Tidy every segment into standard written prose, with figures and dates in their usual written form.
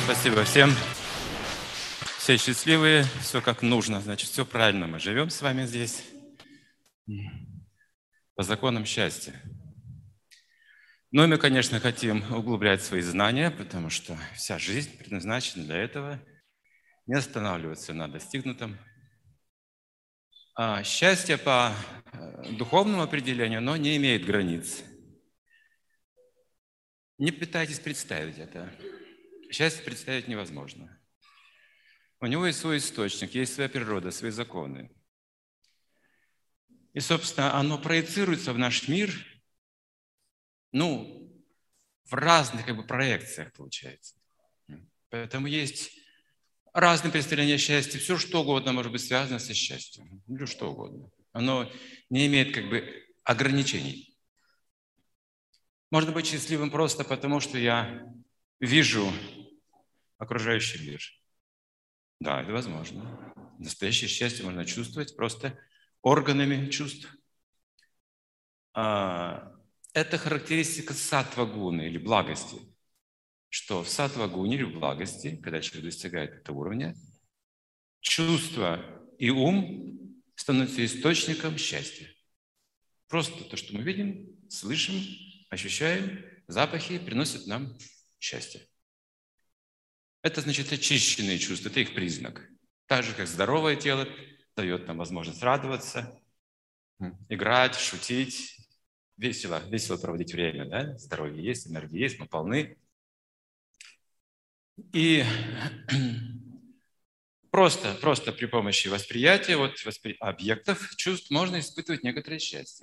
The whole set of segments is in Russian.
Спасибо всем. Все счастливые, все как нужно, значит, все правильно. Мы живем с вами здесь по законам счастья. Ну и мы, конечно, хотим углублять свои знания, потому что вся жизнь предназначена для этого. Не останавливаться на достигнутом. А счастье по духовному определению, оно не имеет границ. Не пытайтесь представить это. Счастье представить невозможно. У него есть свой источник, есть своя природа, свои законы. И, собственно, оно проецируется в наш мир, в разных проекциях получается. Поэтому есть разные представления о счастье. Все, что угодно может быть связано со счастьем. Или что угодно. Оно не имеет ограничений. Можно быть счастливым просто потому, что я вижу окружающий мир. Да, это возможно. Настоящее счастье можно чувствовать просто органами чувств. Это характеристика саттва-гуны или благости. Что в саттва-гуне или в благости, когда человек достигает этого уровня, чувство и ум становятся источником счастья. Просто то, что мы видим, слышим, ощущаем, запахи приносят нам счастье. Это значит очищенные чувства, это их признак. Так же, как здоровое тело дает нам возможность радоваться, играть, шутить, весело проводить время, да? Здоровье есть, энергия есть, мы полны. И просто при помощи восприятия объектов, чувств можно испытывать некоторое счастье.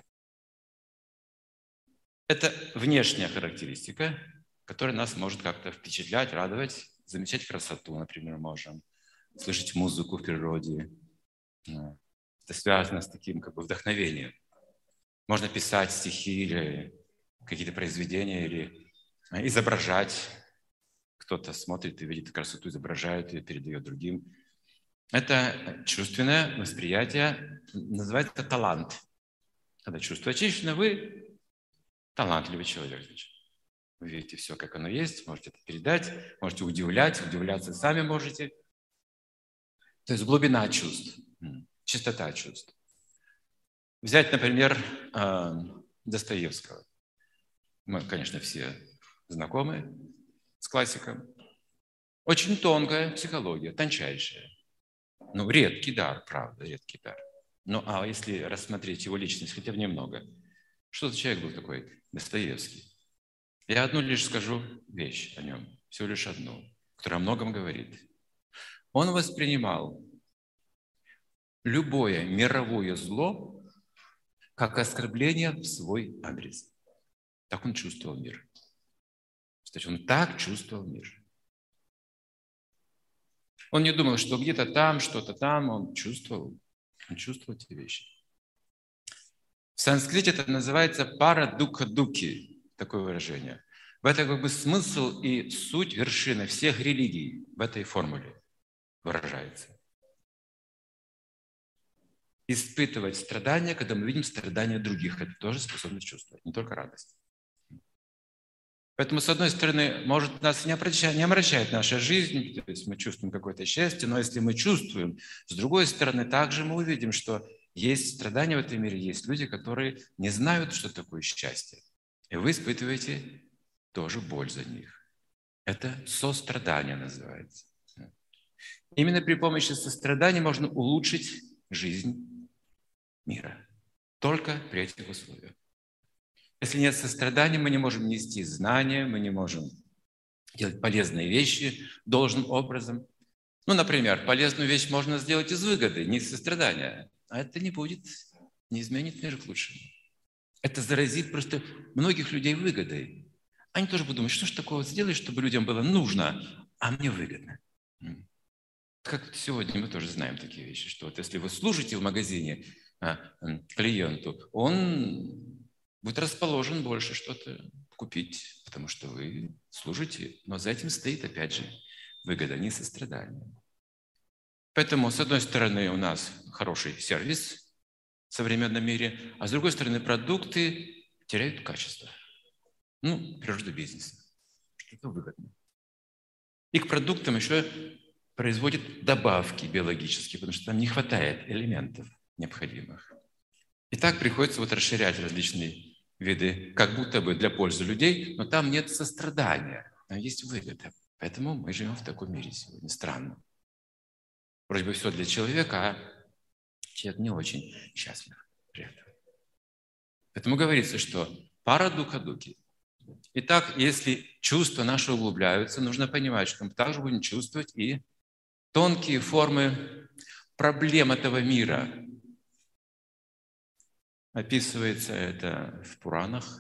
Это внешняя характеристика, которая нас может как-то впечатлять, радовать, замечать красоту, например, можем слышать музыку в природе. Это связано с таким вдохновением. Можно писать стихи или какие-то произведения, или изображать. Кто-то смотрит и видит красоту, изображает ее, передает другим. Это чувственное восприятие, называется талант. Когда чувство очищено, вы талантливый человек. Значит. Вы видите все, как оно есть, можете это передать, можете удивляться сами можете. То есть глубина чувств, чистота чувств. Взять, например, Достоевского. Мы, конечно, все знакомы с классиком. Очень тонкая психология, тончайшая. Редкий дар, правда, редкий дар. А если рассмотреть его личность хотя бы немного, что за человек был такой Достоевский? Я одну лишь скажу вещь о нем, всего лишь одну, которая о многом говорит. Он воспринимал любое мировое зло как оскорбление в свой адрес. Так он чувствовал мир. Кстати, он так чувствовал мир. Он не думал, что где-то там, что-то там, он чувствовал эти вещи. В санскрите это называется пара-дука-дуки, такое выражение. В этом смысл и суть вершины всех религий в этой формуле выражается. Испытывать страдания, когда мы видим страдания других, это тоже способность чувствовать, не только радость. Поэтому, с одной стороны, может, нас не омрачает наша жизнь, то есть мы чувствуем какое-то счастье, но если мы чувствуем, с другой стороны, также мы увидим, что есть страдания в этом мире, есть люди, которые не знают, что такое счастье. И вы испытываете тоже боль за них. Это сострадание называется. Именно при помощи сострадания можно улучшить жизнь мира. Только при этих условиях. Если нет сострадания, мы не можем нести знания, мы не можем делать полезные вещи должным образом. Например, полезную вещь можно сделать из выгоды, не из сострадания. А это не изменит мир к лучшему. Это заразит просто многих людей выгодой. Они тоже будут думать, что же такого сделать, чтобы людям было нужно, а мне выгодно. Как сегодня мы тоже знаем такие вещи, что если вы служите в магазине клиенту, он будет расположен больше что-то купить, потому что вы служите. Но за этим стоит, опять же, выгода, не сострадание. Поэтому, с одной стороны, у нас хороший сервис в современном мире, а с другой стороны, продукты теряют качество. Природа бизнеса. Что-то выгодно. И к продуктам еще производит добавки биологические, потому что там не хватает элементов необходимых. И так приходится вот расширять различные виды, как будто бы для пользы людей, но там нет сострадания, там есть выгода. Поэтому мы живем в таком мире сегодня. Странно. Вроде бы все для человека, а человек не очень счастлив при этом. Поэтому говорится, что пара духа дуки. Итак, если чувства наши углубляются, нужно понимать, что мы также будем чувствовать и тонкие формы проблем этого мира. Описывается это в Пуранах.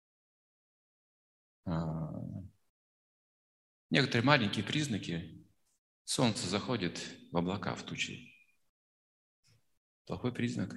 Некоторые маленькие признаки. Солнце заходит в облака, в тучи. Плохой признак.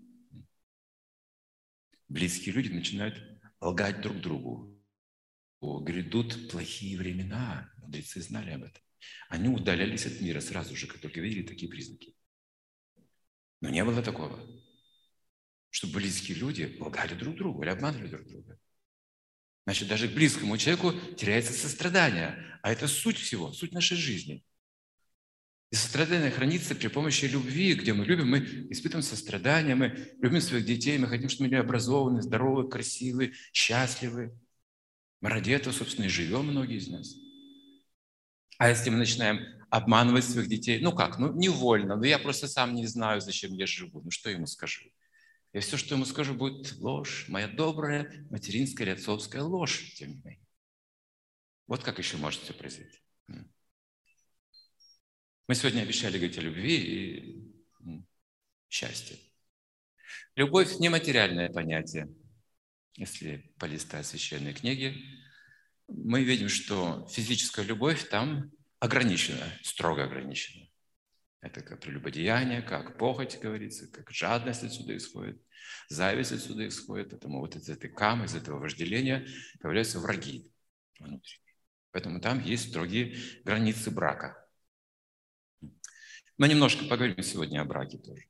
Близкие люди начинают лгать друг другу. Грядут плохие времена. Мудрецы знали об этом. Они удалялись от мира сразу же, как только видели такие признаки. Но не было такого, чтобы близкие люди лгали друг другу или обманывали друг друга. Значит, даже к близкому человеку теряется сострадание. А это суть всего, суть нашей жизни. И сострадание хранится при помощи любви, где мы любим, мы испытываем сострадание, мы любим своих детей, мы хотим, чтобы они были образованные, здоровые, красивые, счастливы. Мы ради этого, собственно, и живем, многие из нас. А если мы начинаем обманывать своих детей, невольно, я просто сам не знаю, зачем я живу, что ему скажу? И все, что ему скажу, будет ложь, моя добрая материнская или отцовская ложь, тем не менее. Вот как еще может все произойти. Мы сегодня обещали говорить о любви и счастье. Любовь – нематериальное понятие. Если полистать священные книги, мы видим, что физическая любовь там ограничена, строго ограничена. Это как прелюбодеяние, как похоть, говорится, как жадность отсюда исходит, зависть отсюда исходит. Поэтому вот из этой камы, из этого вожделения появляются враги внутри. Поэтому там есть строгие границы брака. Мы немножко поговорим сегодня о браке тоже.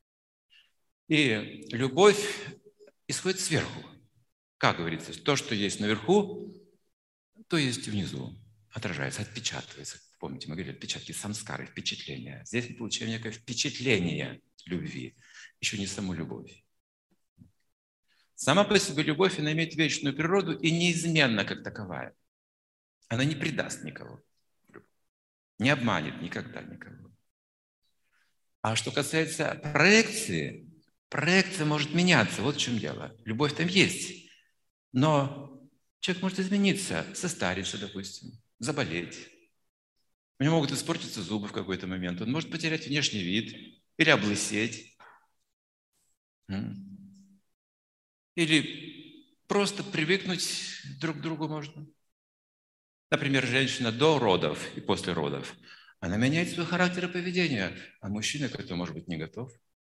И любовь исходит сверху. Как говорится, то, что есть наверху, то есть внизу. Отражается, отпечатывается. Помните, мы говорили, отпечатки самскары, впечатления. Здесь мы получаем некое впечатление любви, еще не саму любовь. Сама по себе любовь, она имеет вечную природу и неизменна как таковая. Она не предаст никого, не обманет никогда никого. А что касается проекции, проекция может меняться, вот в чем дело. Любовь там есть, но человек может измениться, состариться, допустим, заболеть. У него могут испортиться зубы в какой-то момент, он может потерять внешний вид или облысеть. Или просто привыкнуть друг к другу можно. Например, женщина до родов и после родов, она меняет свой характер и поведение, а мужчина к этому, может быть, не готов.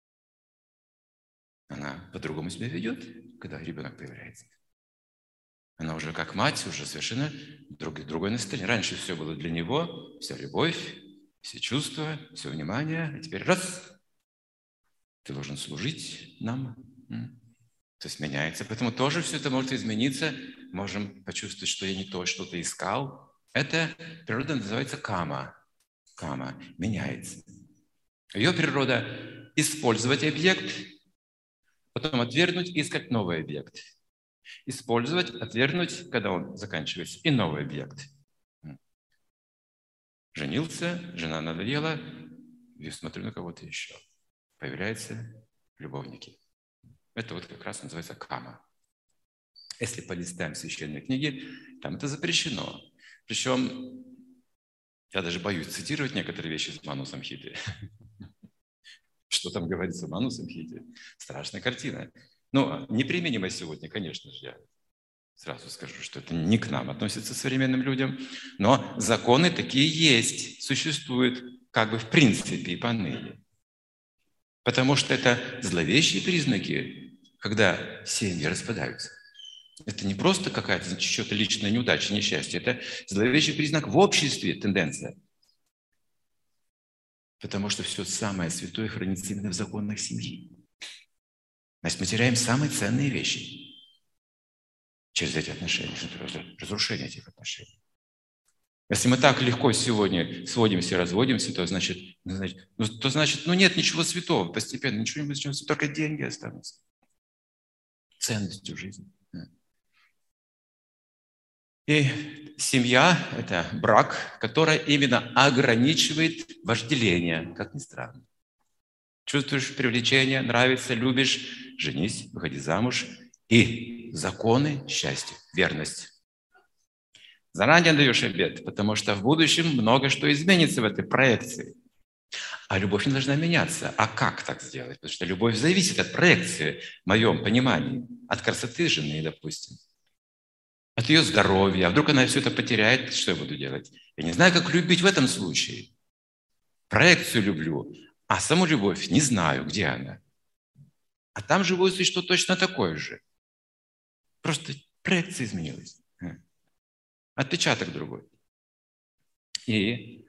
Она по-другому себя ведет, когда ребенок появляется. Она уже как мать, уже совершенно другое настроение. Раньше все было для него, вся любовь, все чувства, все внимание, а теперь раз, ты должен служить нам. То есть меняется. Поэтому тоже все это может измениться. Можем почувствовать, что я не то что-то искал. Эта природа называется кама. Кама меняется. Ее природа – использовать объект, потом отвергнуть и искать новый объект. Использовать, отвергнуть, когда он заканчивается, и новый объект. Женился, жена надоела, и смотрю на кого-то еще. Появляются любовники. Это вот как раз называется кама. Если полистаем священные книги, там это запрещено. Причем, я даже боюсь цитировать некоторые вещи из Ману Самхиты. Что там говорится в Ману Самхите? Страшная картина. Неприменимо сегодня, конечно же, я сразу скажу, что это не к нам относится современным людям, но законы такие есть, существуют как бы в принципе и поныне. Потому что это зловещие признаки, когда семьи распадаются. Это не просто какая-то что-то личная неудача, несчастье. Это зловещий признак в обществе, тенденция. Потому что все самое святое хранится именно в законах семьи. Значит, мы теряем самые ценные вещи через эти отношения, разрушение этих отношений. Если мы так легко сегодня сводимся, разводимся, то значит, нет ничего святого. Постепенно ничего не будет, только деньги останутся. Ценностью жизни. И семья – это брак, который именно ограничивает вожделение, как ни странно. Чувствуешь привлечение, нравится, любишь – женись, выходи замуж. И законы счастья, верность. Заранее даешь обет, потому что в будущем много что изменится в этой проекции. А любовь не должна меняться. А как так сделать? Потому что любовь зависит от проекции, в моем понимании, от красоты жены, допустим, от ее здоровья. А вдруг она все это потеряет, что я буду делать? Я не знаю, как любить в этом случае. Проекцию люблю, а саму любовь не знаю, где она. А там живое существо точно такое же. Просто проекция изменилась. Отпечаток другой. И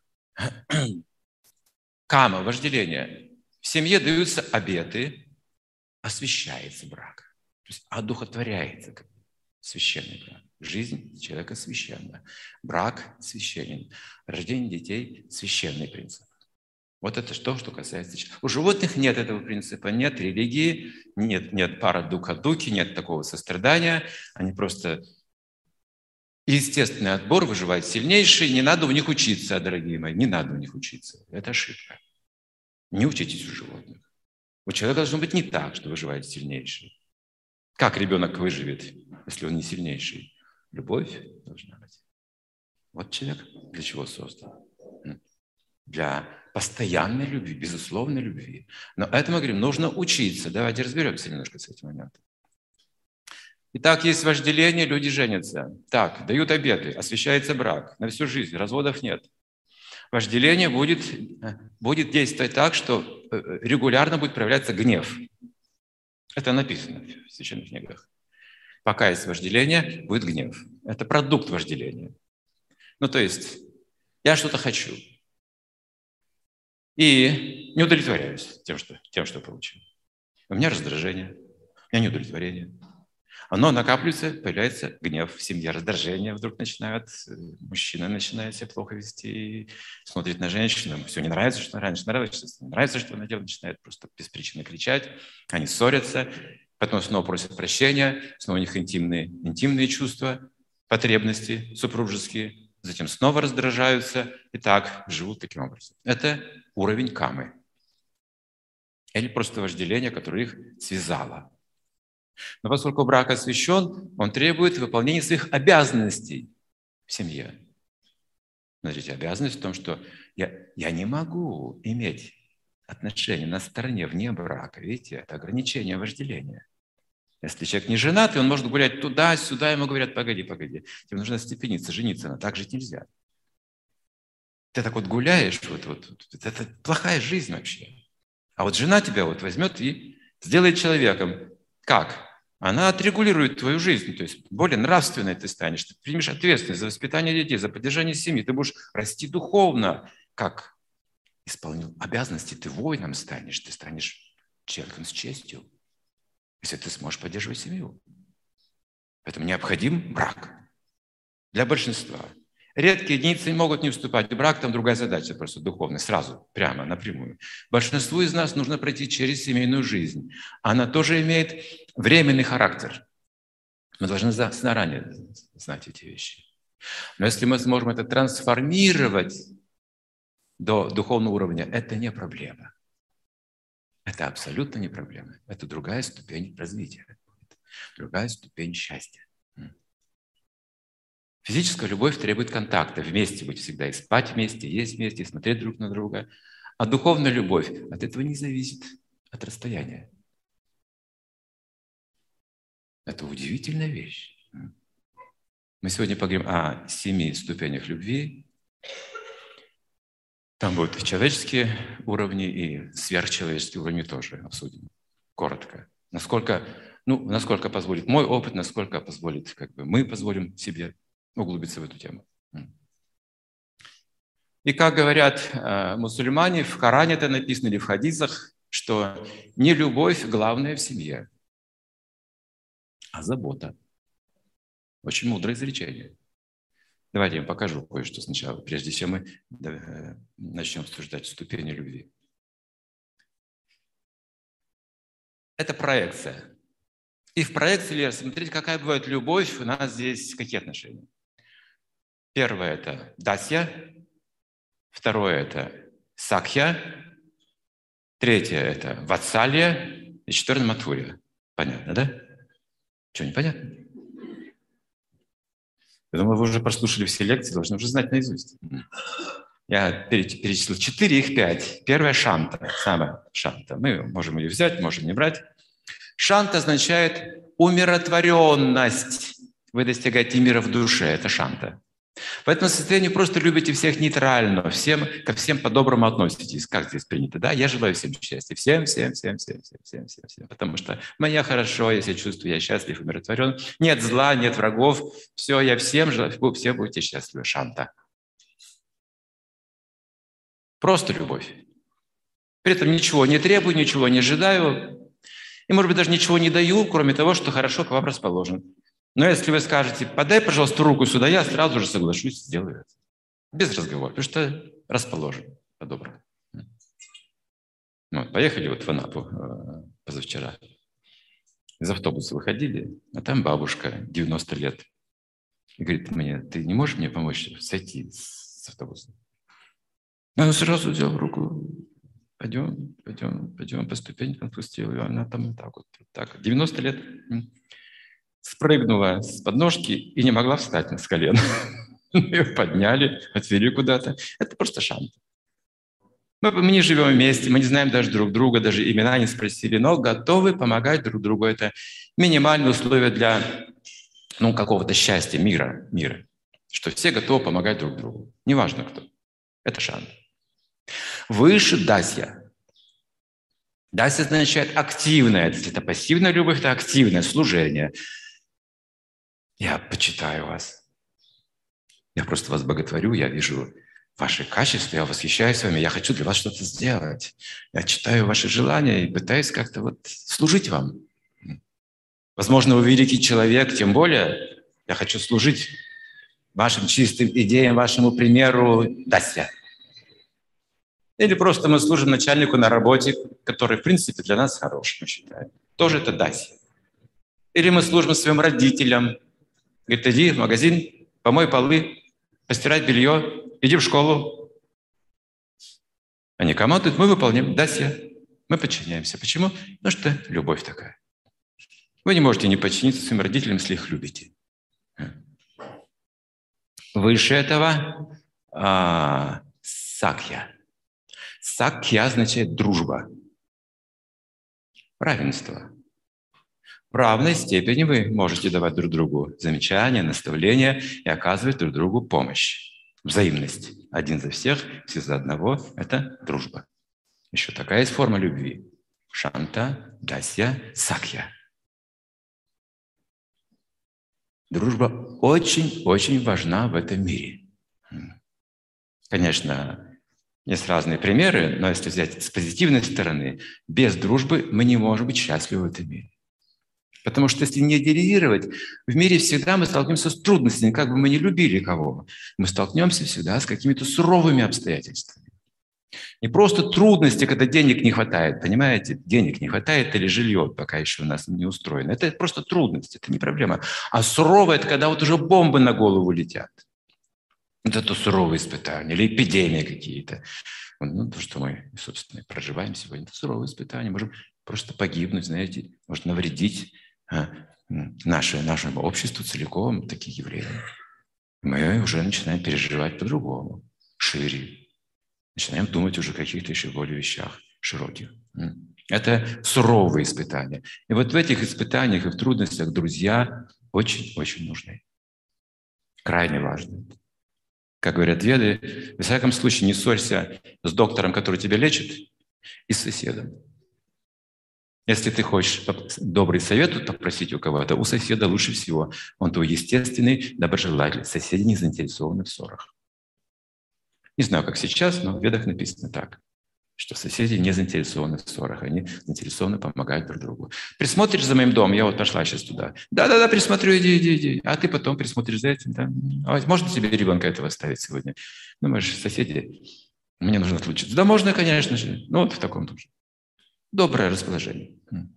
кама, вожделение. В семье даются обеты, освящается брак. То есть одухотворяется священный брак. Жизнь человека священна. Брак священен. Рождение детей – священный принцип. Вот это то, что касается человека. У животных нет этого принципа, нет религии, нет пара-дука-дуки, нет такого сострадания. Они просто естественный отбор, выживает сильнейший. Не надо у них учиться, дорогие мои, не надо у них учиться. Это ошибка. Не учитесь у животных. У человека должно быть не так, что выживает сильнейший. Как ребенок выживет, если он не сильнейший? Любовь должна быть. Вот человек для чего создан? Для постоянной любви, безусловной любви. Но это мы говорим, нужно учиться. Давайте разберемся немножко с этим моментом. Итак, есть вожделение, люди женятся. Так, дают обеты, освящается брак на всю жизнь, разводов нет. Вожделение будет действовать так, что регулярно будет проявляться гнев. Это написано в священных книгах. Пока есть вожделение, будет гнев. Это продукт вожделения. Ну, то есть, я что-то хочу. И не удовлетворяюсь тем, что получил. У меня раздражение, у меня неудовлетворение. Оно накапливается, появляется гнев в семье, раздражение вдруг начинают, мужчина начинает себя плохо вести, смотрит на женщину, все не нравится, что раньше нравится, не нравится, что она делает, начинает просто без причины кричать, они ссорятся, потом снова просят прощения, снова у них интимные чувства, потребности супружеские, затем снова раздражаются и так живут таким образом. Это уровень камы. Или просто вожделение, которое их связало. Но поскольку брак освящен, он требует выполнения своих обязанностей в семье. Смотрите, обязанность в том, что я не могу иметь отношения на стороне вне брака. Видите, это ограничение вожделения. Если человек не женат, и он может гулять туда-сюда, ему говорят, погоди, тебе нужно остепениться, жениться, но так жить нельзя. Ты так вот гуляешь, это плохая жизнь вообще. А вот жена тебя вот возьмет и сделает человеком. Как? Она отрегулирует твою жизнь, то есть более нравственной ты станешь, ты примешь ответственность за воспитание детей, за поддержание семьи, ты будешь расти духовно, как исполнил обязанности, ты воином станешь, ты станешь человеком с честью, если ты сможешь поддерживать семью. Поэтому необходим брак для большинства. Редкие единицы могут не вступать в брак, там другая задача, просто духовная, сразу, прямо, напрямую. Большинству из нас нужно пройти через семейную жизнь. Она тоже имеет временный характер. Мы должны заранее знать эти вещи. Но если мы сможем это трансформировать до духовного уровня, это не проблема. Это абсолютно не проблема. Это другая ступень развития, другая ступень счастья. Физическая любовь требует контакта, вместе быть всегда, и спать вместе, и есть вместе, и смотреть друг на друга. А духовная любовь от этого не зависит, от расстояния. Это удивительная вещь. Мы сегодня поговорим о 7 ступенях любви. Там будут человеческие уровни и сверхчеловеческие уровни тоже обсудим. Коротко. Насколько позволит мой опыт, насколько позволит, мы позволим себе углубиться в эту тему. И как говорят мусульмане, в Коране это написано или в хадисах, что не любовь главное в семье, а забота. Очень мудрое изречение. Давайте я вам покажу кое-что сначала, прежде чем мы начнем обсуждать ступени любви. Это проекция. И в проекции, смотрите, какая бывает любовь, у нас здесь какие отношения. Первое – это дасья, второе – это сакья, третье – это ватсалья, и четвертое – матхурья. Понятно, да? Что, непонятно? Я думаю, вы уже прослушали все лекции, должны уже знать наизусть. Я перечислил 4, их 5. Первая – шанта, самая шанта. Мы можем ее взять, можем не брать. Шанта означает умиротворенность. Вы достигаете мира в душе, это шанта. В этом состоянии просто любите всех нейтрально, ко всем по-доброму относитесь. Как здесь принято, да? Я желаю всем счастья. Всем. Потому что мне хорошо, я себя чувствую, я счастлив, умиротворен. Нет зла, нет врагов. Все, я всем желаю, все будете счастливы. Шанта. Просто любовь. При этом ничего не требую, ничего не ожидаю. И, может быть, даже ничего не даю, кроме того, что хорошо к вам расположен. Но если вы скажете, подай, пожалуйста, руку сюда, я сразу же соглашусь, сделаю это. Без разговора, потому что расположен по-доброму. Вот, поехали вот в Анапу позавчера. Из автобуса выходили, а там бабушка, 90 лет. И говорит мне, ты не можешь мне помочь сойти с автобуса? Она сразу взяла руку. Пойдем по ступенькам спустила. И она там так вот, так, 90 лет. Спрыгнула с подножки и не могла встать с колен. Ее подняли, отвели куда-то. Это просто шанта. Мы не живем вместе, мы не знаем даже друг друга, даже имена не спросили, но готовы помогать друг другу. Это минимальные условия для какого-то счастья, мира. Что все готовы помогать друг другу. Неважно кто. Это шанта. Выше дасья. Дасья означает активное. Если это пассивная любовь, это активное служение. Я почитаю вас. Я просто вас боготворю, я вижу ваши качества, я восхищаюсь вами, я хочу для вас что-то сделать. Я читаю ваши желания и пытаюсь как-то служить вам. Возможно, вы великий человек, тем более я хочу служить вашим чистым идеям, вашему примеру, дасья. Или просто мы служим начальнику на работе, который, в принципе, для нас хороший, мы считаем. Тоже это дасья. Или мы служим своим родителям. Говорит, иди в магазин, помой полы, постирай белье, иди в школу. Они командуют, мы выполняем. Дасья. Мы подчиняемся. Почему? Потому что любовь такая. Вы не можете не подчиниться своим родителям, если их любите. Выше этого сакья. Сакья означает дружба, равенство. В равной степени вы можете давать друг другу замечания, наставления и оказывать друг другу помощь. Взаимность. Один за всех, все за одного – это дружба. Еще такая есть форма любви. Шанта, дасья, сакья. Дружба очень-очень важна в этом мире. Конечно, есть разные примеры, но если взять с позитивной стороны, без дружбы мы не можем быть счастливы в этом мире. Потому что если не идеализировать, в мире всегда мы столкнемся с трудностями, как бы мы ни любили кого. Мы столкнемся всегда с какими-то суровыми обстоятельствами. Не просто трудности, когда денег не хватает, понимаете? Денег не хватает или жилье пока еще у нас не устроено. Это просто трудности, это не проблема. А суровое – это когда уже бомбы на голову летят. Это суровые испытания или эпидемии какие-то. То, что мы, собственно, проживаем сегодня, это суровые испытания. Можем просто погибнуть, знаете, может навредить нашему обществу целиком, такие явления. Мы уже начинаем переживать по-другому, шире. Начинаем думать уже о каких-то еще более вещах широких. Это суровые испытания. И вот в этих испытаниях и в трудностях друзья очень-очень нужны. Крайне важны. Как говорят веды, во всяком случае не ссорься с доктором, который тебя лечит, и с соседом. Если ты хочешь добрый совет попросить у кого-то, у соседа лучше всего. Он твой естественный доброжелатель. Соседи не заинтересованы в ссорах. Не знаю, как сейчас, но в ведах написано так, что соседи не заинтересованы в ссорах, они заинтересованы помогать друг другу. Присмотришь за моим домом, я вот пошла сейчас туда. Да, присмотрю, иди. А ты потом присмотришь за этим, да? А можно тебе ребенка этого оставить сегодня? Ну, мы же соседи, мне нужно отлучиться. Да можно, конечно же. Ну, вот в таком тоже. Доброе расположение.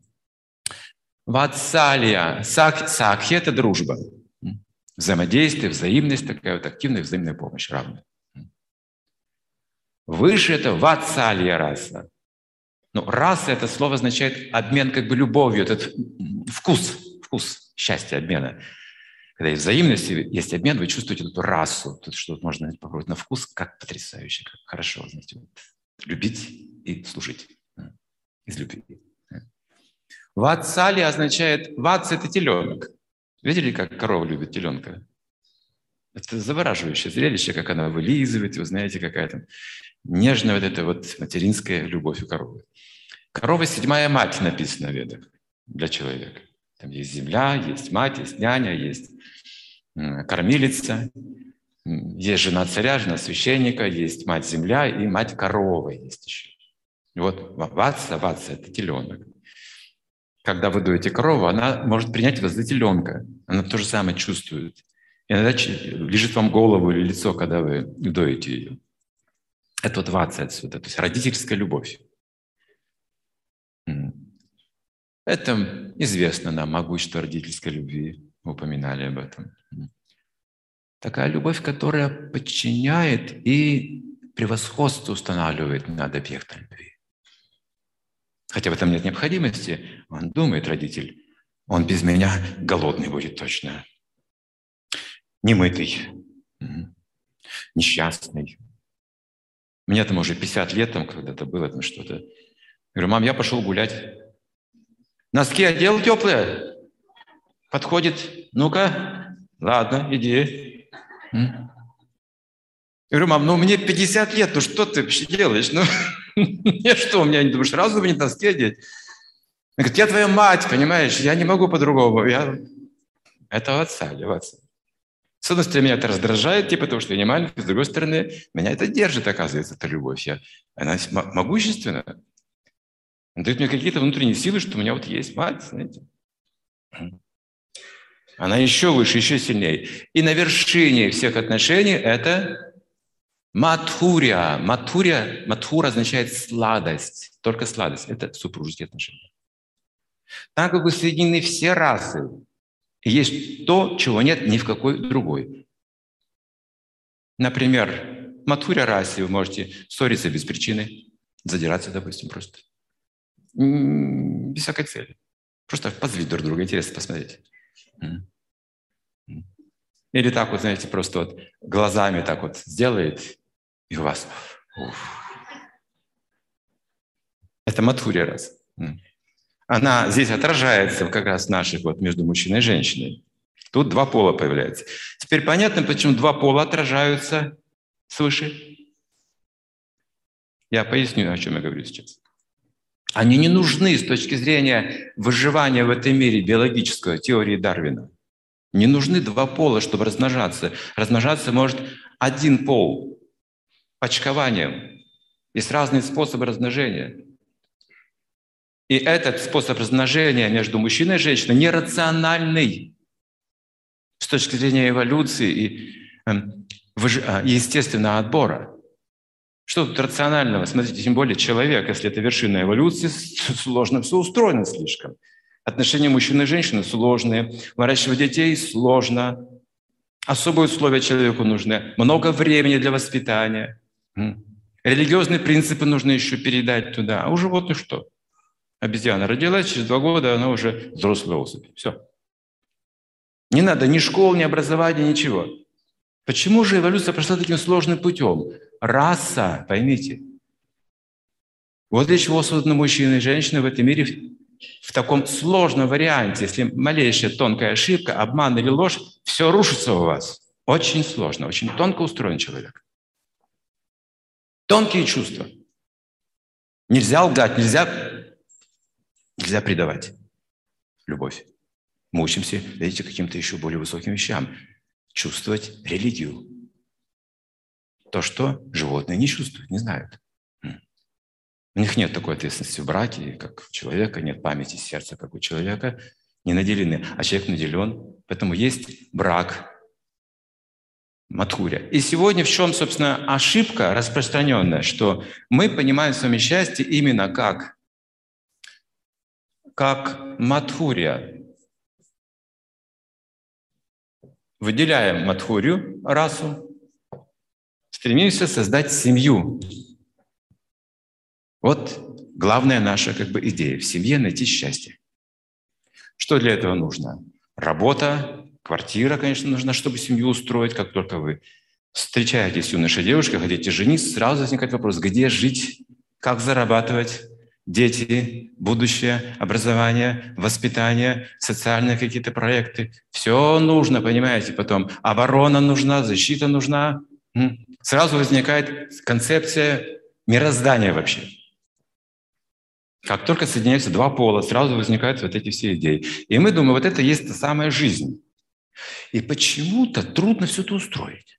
Ватсалия. Сакхи – это дружба. Взаимодействие, взаимность, такая вот активная взаимная помощь, равная. Выше это ватсалия раса. Но раса – это слово означает обмен как бы любовью, этот вкус счастья, обмена. Когда есть взаимность, есть обмен, вы чувствуете эту расу. Тут что можно попробовать на вкус, как потрясающе, как хорошо, знаете, вот, любить и служить из любви. Ватсалия означает, ватс – это теленок. Видели, как корова любит теленка? Это завораживающее зрелище, как она вылизывает, вы знаете, какая там нежная вот эта вот материнская любовь у коровы. Корова – 7-я мать, написано в Ведах, для человека. Там есть земля, есть мать, есть няня, есть кормилица, есть жена царя, жена священника, есть мать земля и мать корова есть еще. И вот ватса – это теленок. Когда вы доите корову, она может принять вас за теленка. Она то же самое чувствует. И иногда лежит вам голову или лицо, когда вы доите ее. Это вот ватса отсюда, то есть родительская любовь. Это известно нам, могущество родительской любви. Мы упоминали об этом. Такая любовь, которая подчиняет и превосходство устанавливает над объектом любви. Хотя в этом нет необходимости. Он думает, родитель, он без меня голодный будет точно. Немытый, несчастный. Мне там уже 50 лет, там когда-то было там что-то. Я говорю, мам, я пошел гулять. Носки одел теплые? Подходит. Ну-ка, ладно, иди. Я говорю, мам, ну мне 50 лет, ну что ты вообще делаешь? Ну, мне что, у меня не думаешь, сразу мне носки одеть? Он говорит, я твоя мать, понимаешь, я не могу по-другому. Это отца, отца. С одной стороны, меня это раздражает, типа того, что я не маленький, с другой стороны, меня это держит, оказывается, эта любовь. Она могущественна. Она дает мне какие-то внутренние силы, что у меня вот есть мать, знаете. Она еще выше, еще сильнее. И на вершине всех отношений это матхуря. Матхура означает сладость, только сладость. Это супружеские отношения. Там как бы соединены все расы. И есть то, чего нет ни в какой другой. Например, в матхуря расе вы можете ссориться без причины, задираться, допустим, просто. Без всякой цели. Просто позлить друг друга, интересно посмотреть. Или так вот, знаете, просто вот глазами так вот сделает, и у вас... Это матхуря раса. Она здесь отражается как раз наших вот между мужчиной и женщиной. Тут два пола появляются. Теперь понятно, почему два пола отражаются свыше? Я поясню, о чем я говорю сейчас. Они не нужны с точки зрения выживания в этом мире биологического, теории Дарвина. Не нужны два пола, чтобы размножаться. Размножаться может один пол почкованием. Есть разные способы размножения. И этот способ размножения между мужчиной и женщиной нерациональный с точки зрения эволюции и естественного отбора. Что тут рационального? Смотрите, тем более человек, если это вершина эволюции, сложно все устроено слишком. Отношения мужчины и женщины сложные, выращивать детей сложно. Особые условия человеку нужны, много времени для воспитания. Религиозные принципы нужно еще передать туда. А у животных что? Обезьяна родилась, через 2 года она уже взрослая особь. Все. Не надо ни школ, ни образования, ничего. Почему же эволюция прошла таким сложным путем? Раса, поймите. Вот для чего созданы мужчины и женщины в этом мире в таком сложном варианте. Если малейшая тонкая ошибка, обман или ложь, все рушится у вас. Очень сложно, очень тонко устроен человек. Тонкие чувства. Нельзя лгать, нельзя предавать любовь. Мы учимся, видите, каким-то еще более высоким вещам. Чувствовать религию. То, что животные не чувствуют, не знают. У них нет такой ответственности в браке, как у человека, нет памяти сердца, как у человека, не наделены, а человек наделен. Поэтому есть брак, Мадхуря. И сегодня в чем, собственно, ошибка распространенная, что мы понимаем с вами счастье именно как Мадхуря. Выделяем Мадхурью, расу, стремимся создать семью. Вот главная наша идея – в семье найти счастье. Что для этого нужно? Работа, квартира, конечно, нужна, чтобы семью устроить. Как только вы встречаетесь с юношей и девушкой, хотите жениться, сразу возникает вопрос, где жить, как зарабатывать, дети, будущее, образование, воспитание, социальные какие-то проекты. Все нужно, понимаете, потом. Оборона нужна, защита нужна. Сразу возникает концепция мироздания вообще. Как только соединяются два пола, сразу возникают вот эти все идеи. И мы думаем, вот это и есть та самая жизнь. И почему-то трудно все это устроить.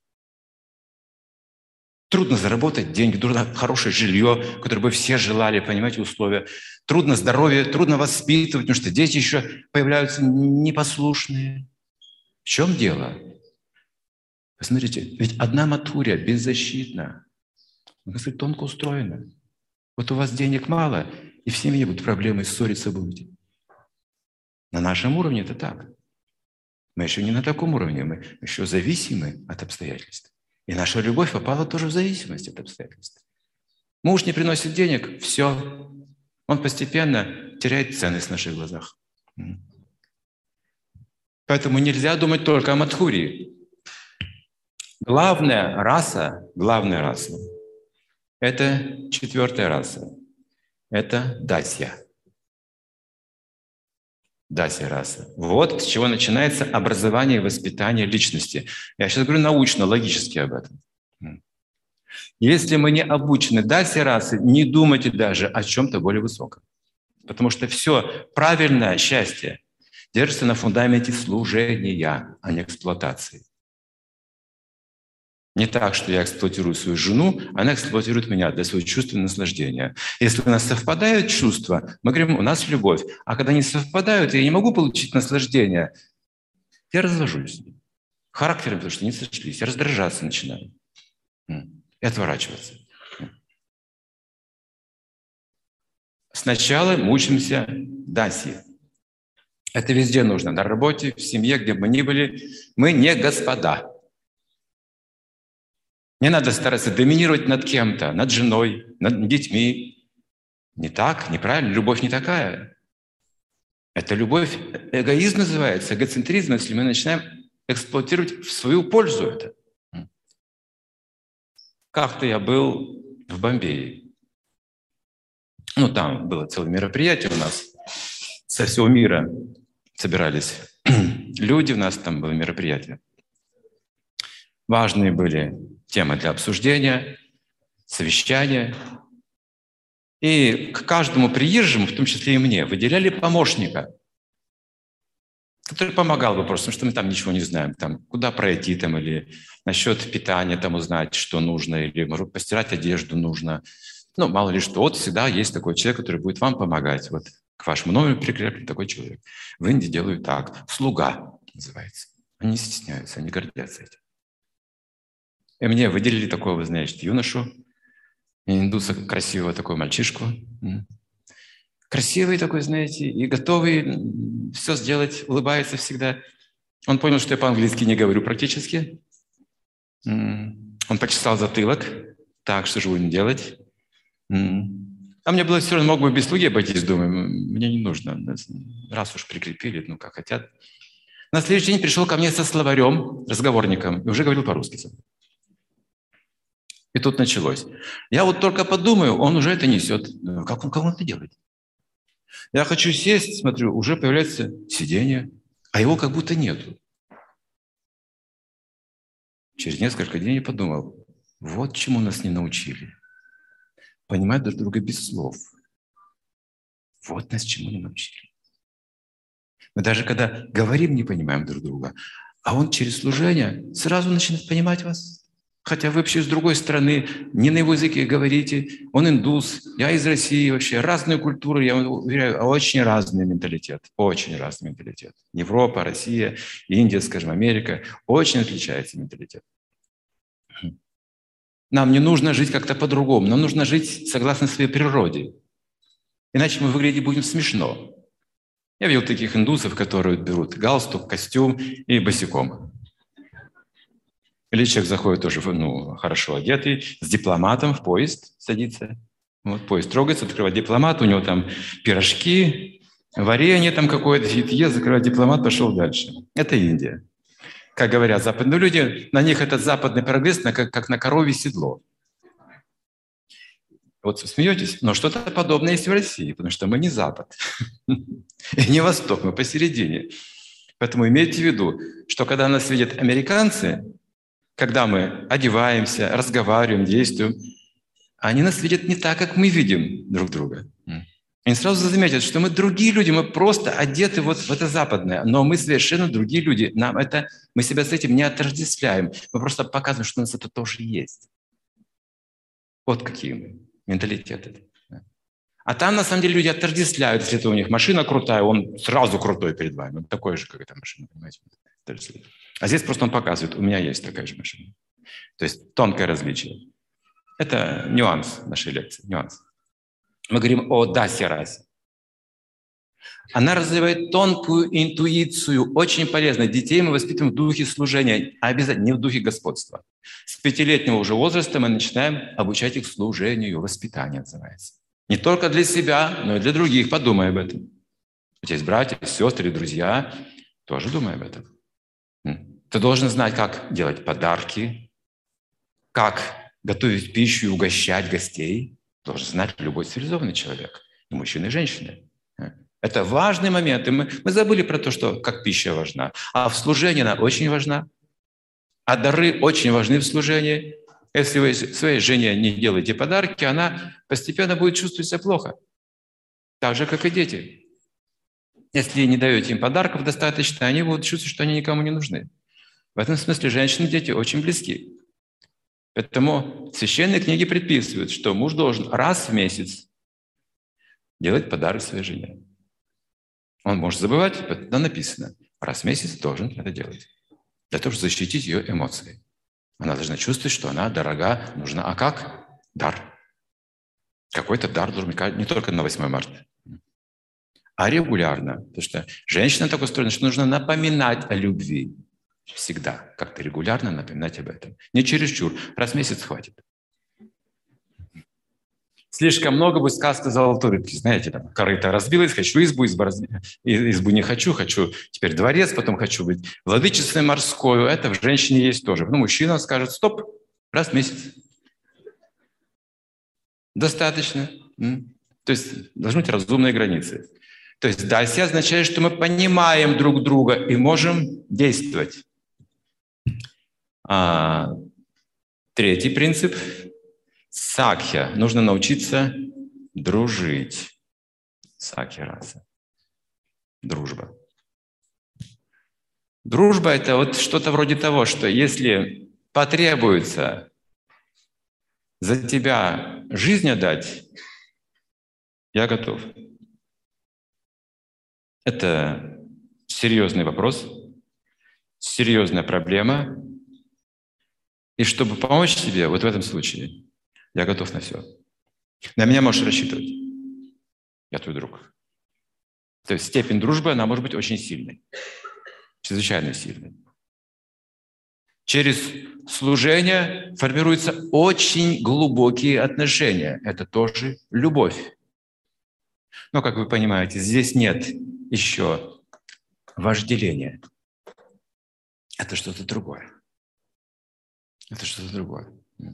Трудно заработать деньги, трудно хорошее жилье, которое бы все желали, понимаете, условия. Трудно здоровье, трудно воспитывать, потому что дети еще появляются непослушные. В чем дело? Посмотрите, ведь одна Мадхуря беззащитна, тонко устроена. Вот у вас денег мало, и в семье будут проблемы, ссориться будете. На нашем уровне это так. Мы еще не на таком уровне, мы еще зависимы от обстоятельств. И наша любовь попала тоже в зависимость от обстоятельств. Муж не приносит денег, все. Он постепенно теряет ценность в наших глазах. Поэтому нельзя думать только о Мадхурии. Главная раса – это 4-я раса. Это дасья. Дасья раса. Вот с чего начинается образование и воспитание личности. Я сейчас говорю научно, логически об этом. Если мы не обучены дасья расы, не думайте даже о чем-то более высоком. Потому что все правильное счастье держится на фундаменте служения, а не эксплуатации. Не так, что я эксплуатирую свою жену, она эксплуатирует меня для своего чувства и наслаждения. Если у нас совпадают чувства, мы говорим, у нас любовь. А когда не совпадают, я не могу получить наслаждение, я развожусь. Характером, потому что не сошлись. Я раздражаться начинаю. И отворачиваться. Сначала мы учимся даси. Это везде нужно. На работе, в семье, где бы мы ни были. Мы не господа. Не надо стараться доминировать над кем-то, над женой, над детьми. Не так, неправильно. Любовь не такая. Это любовь, эгоизм называется, эгоцентризм, если мы начинаем эксплуатировать в свою пользу это. Как-то я был в Бомбее. Там было целое мероприятие у нас. Со всего мира собирались люди, у нас там было мероприятие. Важные были темы для обсуждения, совещания. И к каждому приезжему, в том числе и мне, выделяли помощника, который помогал бы просто, потому что мы там ничего не знаем, там, куда пройти, там, или насчет питания там, узнать, что нужно, или, может, постирать одежду нужно. Мало ли что. Вот всегда есть такой человек, который будет вам помогать. Вот к вашему номеру прикреплен такой человек. В Индии делают так. Слуга называется. Они не стесняются, они гордятся этим. И мне выделили такого, значит, юношу, индуса, красивого такого мальчишку. Красивый такой, знаете, и готовый все сделать, улыбается всегда. Он понял, что я по-английски не говорю практически. Он почесал затылок. Так, что же будем делать? А мне было все равно, мог бы без слуги обойтись, думаю, мне не нужно. Раз уж прикрепили, как хотят. На следующий день пришел ко мне со словарем, разговорником, и уже говорил по-русски. И тут началось. Я вот только подумаю, он уже это несет. Как он это делает? Я хочу сесть, смотрю, уже появляется сиденье, а его как будто нету. Через несколько дней я подумал, вот чему нас не научили. Понимать друг друга без слов. Вот нас чему не научили. Мы даже когда говорим, не понимаем друг друга, а он через служение сразу начинает понимать вас. Хотя вы вообще с другой страны, не на его языке говорите, он индус, я из России вообще. Разные культуры, я вам уверяю, очень разный менталитет, очень разный менталитет. Европа, Россия, Индия, скажем, Америка, очень отличается менталитет. Нам не нужно жить как-то по-другому, нам нужно жить согласно своей природе. Иначе мы выглядеть будем смешно. Я видел таких индусов, которые берут галстук, костюм и босиком. Или человек заходит тоже хорошо одетый, с дипломатом в поезд садится. Вот поезд трогается, открывает дипломат, у него там пирожки, варенье там какое-то, ест, закрывает дипломат, пошел дальше. Это Индия. Как говорят западные люди, на них этот западный прогресс как на коровье седло. Вот вы смеетесь, но что-то подобное есть в России, потому что мы не Запад и не Восток, мы посередине. Поэтому имейте в виду, что когда нас видят американцы, когда мы одеваемся, разговариваем, действуем, они нас видят не так, как мы видим друг друга. Они сразу заметят, что мы другие люди, мы просто одеты вот в это западное, но мы совершенно другие люди. Мы себя с этим не отождествляем, мы просто показываем, что у нас это тоже есть. Вот какие мы, менталитет это. А там, на самом деле, люди отождествляют, если это у них машина крутая, он сразу крутой перед вами. Он такой же, как эта машина, понимаете? А здесь просто он показывает, у меня есть такая же машина. То есть тонкое различие. Это нюанс нашей лекции, нюанс. Мы говорим о дасе-расе. Она развивает тонкую интуицию, очень полезно. Детей мы воспитываем в духе служения, а обязательно не в духе господства. С 5-летнего уже возраста мы начинаем обучать их служению, воспитание называется. Не только для себя, но и для других. Подумай об этом. У тебя есть братья, сестры, друзья. Тоже думай об этом. Ты должен знать, как делать подарки, как готовить пищу и угощать гостей. Должен знать любой цивилизованный человек, и мужчина, и женщина. Это важный момент. И мы забыли про то, что как пища важна. А в служении она очень важна. А дары очень важны в служении. Если вы своей жене не делаете подарки, она постепенно будет чувствовать себя плохо. Так же, как и дети. Если не даете им подарков достаточно, они будут чувствовать, что они никому не нужны. В этом смысле женщины и дети очень близки. Поэтому священные книги предписывают, что муж должен раз в месяц делать подарок своей жене. Он может забывать, но написано, раз в месяц должен это делать. Для того, чтобы защитить ее эмоции. Она должна чувствовать, что она дорога, нужна. А как? Дар. Какой-то дар должен быть не только на 8 марта, а регулярно. Потому что женщина так устроена, что нужно напоминать о любви. Всегда. Как-то регулярно напоминать об этом. Не чересчур. Раз в месяц хватит. Слишком много будет сказка золотой рыбки. Знаете, там корыто разбилось, хочу избу не хочу теперь дворец, потом хочу быть владычицей морской. Это в женщине есть тоже. Но мужчина скажет, стоп, раз в месяц. Достаточно. То есть должны быть разумные границы. То есть даси означает, что мы понимаем друг друга и можем действовать. Третий принцип – сакхья. Нужно научиться дружить. Сакхья-раса. Дружба. Дружба – это вот что-то вроде того, что если потребуется за тебя жизнь отдать, я готов. Это серьезный вопрос, серьезная проблема. И чтобы помочь тебе, вот в этом случае, я готов на все. На меня можешь рассчитывать. Я твой друг. То есть степень дружбы, она может быть очень сильной. Чрезвычайно сильной. Через служение формируются очень глубокие отношения. Это тоже любовь. Но, как вы понимаете, здесь нет еще вожделения. Это что-то другое. Это что-то другое.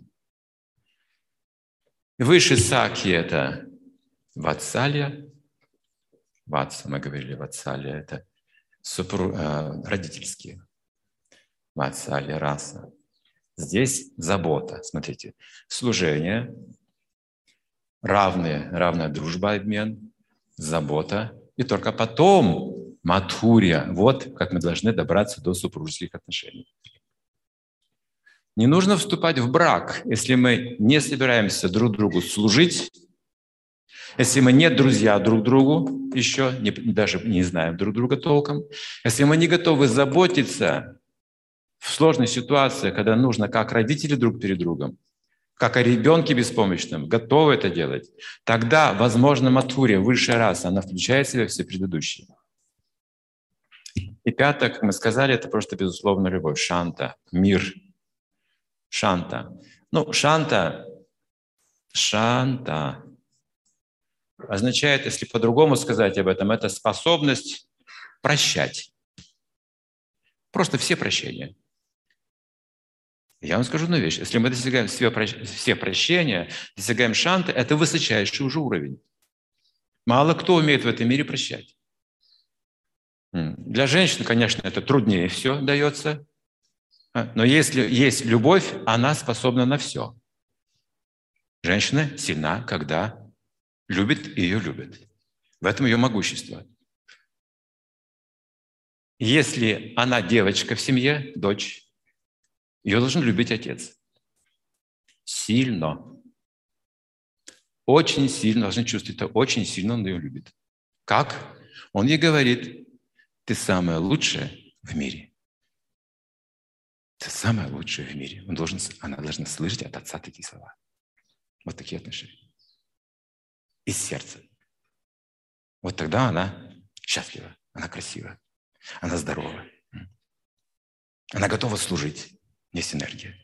Выше сакхи – это ватсалья. Ватса, мы говорили, ватсалья – это родительские. Ватсалья, раса. Здесь забота. Смотрите, служение, равная дружба, обмен, забота. И только потом матхурья. Вот как мы должны добраться до супружеских отношений. Не нужно вступать в брак, если мы не собираемся друг другу служить, если мы не друзья друг другу еще, даже не знаем друг друга толком, если мы не готовы заботиться в сложной ситуации, когда нужно как родители друг перед другом, как о ребенке беспомощном, готовы это делать, тогда, возможно, матхурия, высшая раса, она включает в себя все предыдущие. И пятое, как мы сказали, это просто безусловно любовь, шанта, мир, шанта. Ну, шанта означает, если по-другому сказать об этом, это способность прощать. Просто все прощения. Я вам скажу одну вещь. Если мы достигаем все прощения, достигаем шанты, это высочайший уже уровень. Мало кто умеет в этом мире прощать. Для женщин, конечно, это труднее все дается. Но если есть любовь, она способна на все. Женщина сильна, когда любит и ее любят. В этом ее могущество. Если она девочка в семье, дочь, ее должен любить отец. Сильно. Очень сильно, должен чувствовать это, очень сильно он ее любит. Как? Он ей говорит, ты самая лучшая в мире. Ты самая лучшая в мире. Она должна слышать от отца такие слова. Вот такие отношения. Из сердца. Вот тогда она счастлива, она красива, она здорова. Она готова служить. Есть энергия.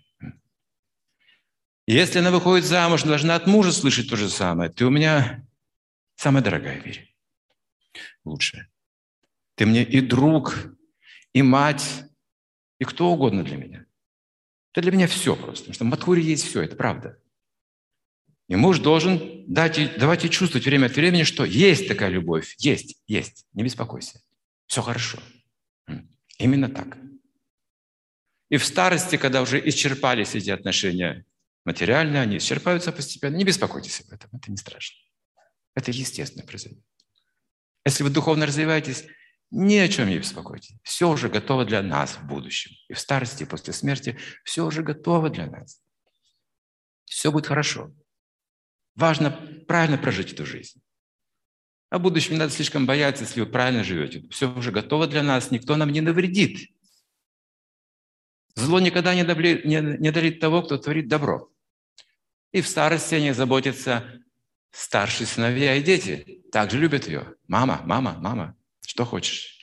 Если она выходит замуж, она должна от мужа слышать то же самое. Ты у меня самая дорогая в мире. Лучшая. Ты мне и друг, и мать, и кто угодно для меня. Это для меня все просто. Потому что в Мадхуре есть все, это правда. И муж должен давать ей чувствовать время от времени, что есть такая любовь. Есть. Не беспокойся. Все хорошо. Именно так. И в старости, когда уже исчерпались эти отношения материальные, они исчерпаются постепенно. Не беспокойтесь об этом, это не страшно. Это естественно произойдет. Если вы духовно развиваетесь, ни о чем не беспокойтесь. Все уже готово для нас в будущем. И в старости, и после смерти все уже готово для нас. Все будет хорошо. Важно правильно прожить эту жизнь. О будущем не надо слишком бояться, если вы правильно живете. Все уже готово для нас, никто нам не навредит. Зло никогда не одолеет того, кто творит добро. И в старости они заботятся старшие сыновья и дети. Также любят ее. Мама, что хочешь?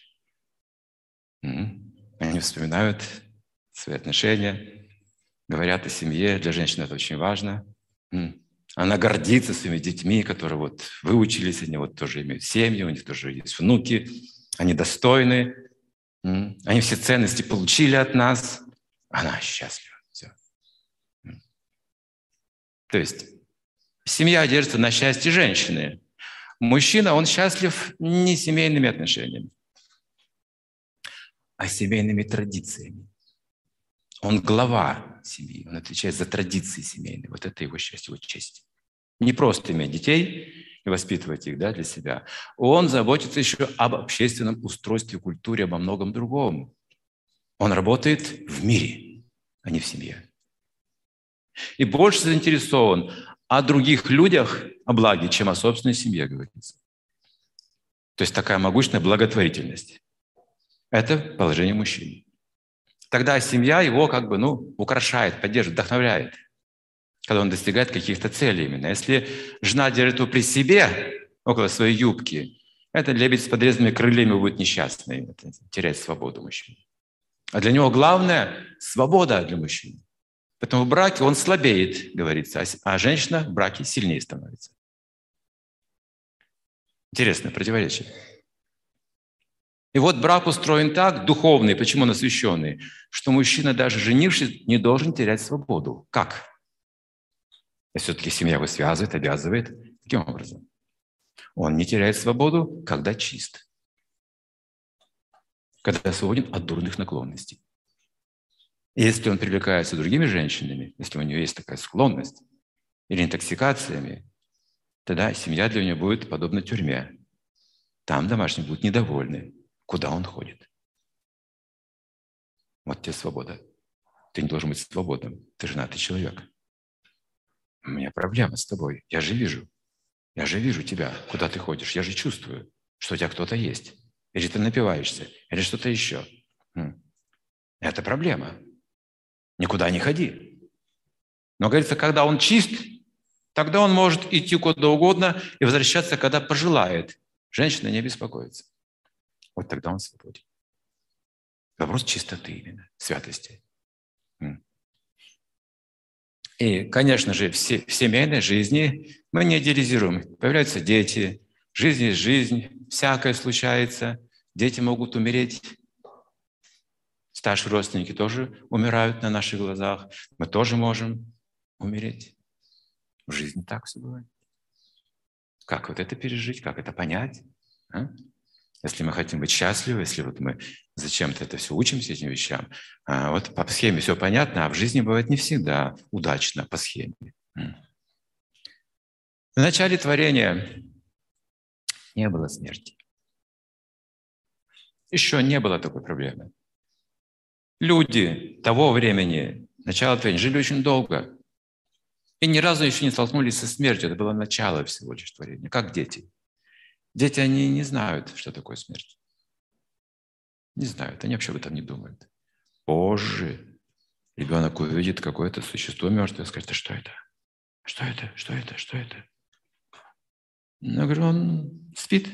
Они вспоминают свои отношения, говорят о семье. Для женщины это очень важно. Она гордится своими детьми, которые вот выучились, они вот тоже имеют семьи, у них тоже есть внуки. Они достойны. Они все ценности получили от нас. Она счастлива. Все. То есть семья держится на счастье женщины. Мужчина, он счастлив не семейными отношениями, а семейными традициями. Он глава семьи, он отвечает за традиции семейные. Вот это его счастье, его честь. Не просто иметь детей и воспитывать их для себя. Он заботится еще об общественном устройстве, культуре, обо многом другом. Он работает в мире, а не в семье. И больше заинтересован о других людях, о благе, чем о собственной семье, говорится. То есть такая могущественная благотворительность. Это положение мужчины. Тогда семья его украшает, поддерживает, вдохновляет, когда он достигает каких-то целей именно. Если жена держит его при себе, около своей юбки, это лебедь с подрезанными крыльями будет несчастный, теряет свободу мужчины. А для него главное – свобода для мужчины. Поэтому в браке он слабеет, говорится, а женщина в браке сильнее становится. Интересное противоречие. И вот брак устроен так, духовный, почему он освященный, что мужчина, даже женившись, не должен терять свободу. Как? И все-таки семья его связывает, обязывает. Каким образом? Он не теряет свободу, когда чист. Когда свободен от дурных наклонностей. И если он привлекается другими женщинами, если у него есть такая склонность, или интоксикациями, тогда семья для него будет подобна тюрьме. Там домашние будут недовольны, куда он ходит. Вот тебе свобода. Ты не должен быть свободным. Ты женатый человек. У меня проблема с тобой. Я же вижу тебя, куда ты ходишь. Я же чувствую, что у тебя кто-то есть. Или ты напиваешься, или что-то еще. Это проблема. Никуда не ходи. Но, говорится, когда он чист, тогда он может идти куда угодно и возвращаться, когда пожелает. Женщина не беспокоится. Вот тогда он свободен. Вопрос чистоты именно, святости. И, конечно же, в семейной жизни мы не идеализируем. Появляются дети, жизнь есть жизнь, всякое случается. Дети могут умереть. Старшие родственники тоже умирают на наших глазах. Мы тоже можем умереть. В жизни так все бывает. Как вот это пережить, как это понять? А? Если мы хотим быть счастливы, если вот мы зачем-то это все учимся, этим вещам, вот по схеме все понятно, а в жизни бывает не всегда удачно по схеме. В начале творения не было смерти. Еще не было такой проблемы. Люди того времени, начала творения, жили очень долго. И ни разу еще не столкнулись со смертью. Это было начало всего лишь творения. Как дети. Дети, они не знают, что такое смерть. Не знают, они вообще об этом не думают. Позже ребенок увидит какое-то существо мертвое и скажет: а что это? Что это? Что это? Что это? Я говорю: он спит.